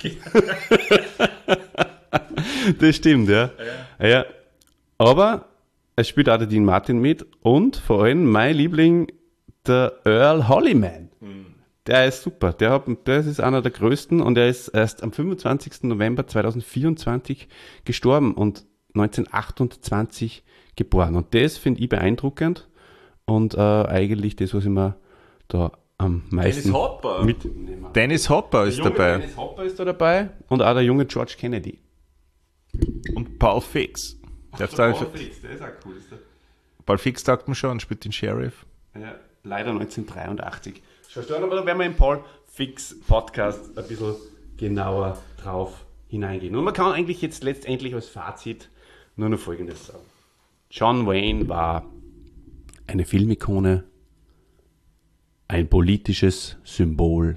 Das stimmt, ja. Ja. ja. Aber es spielt auch der Dean Martin mit und vor allem mein Liebling, der Earl Hollyman. Mhm. Der ist super. Der, hat, der ist einer der größten und er ist erst am fünfundzwanzigsten November zweitausendvierundzwanzig gestorben und neunzehnhundertachtundzwanzig geboren. Und das finde ich beeindruckend und äh, eigentlich das, was ich mir da am meisten Dennis Hopper. mitnehme. Dennis Hopper ist dabei. Dennis Hopper ist da dabei und auch der junge George Kennedy. Und Paul Fix. Der Ach, der Paul Fix, der ist auch cool. Ist der? Paul Fix sagt man schon, spielt den Sheriff. Ja, leider neunzehnhundertdreiundachtzig. Schaust du an, aber da werden wir im Paul Fix Podcast ein bisschen genauer drauf hineingehen. Und man kann eigentlich jetzt letztendlich als Fazit nur noch Folgendes sagen. John Wayne war eine Filmikone, ein politisches Symbol,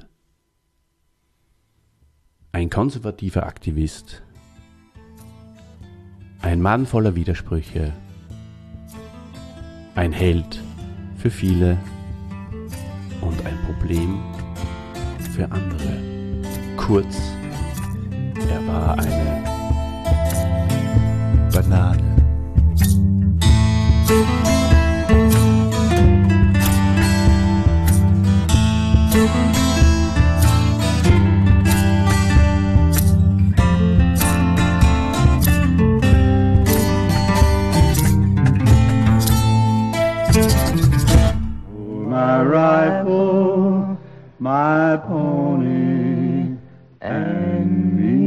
ein konservativer Aktivist, ein Mann voller Widersprüche, ein Held für viele und ein Problem für andere. Kurz, er war eine Banane. My rifle, my pony, and me.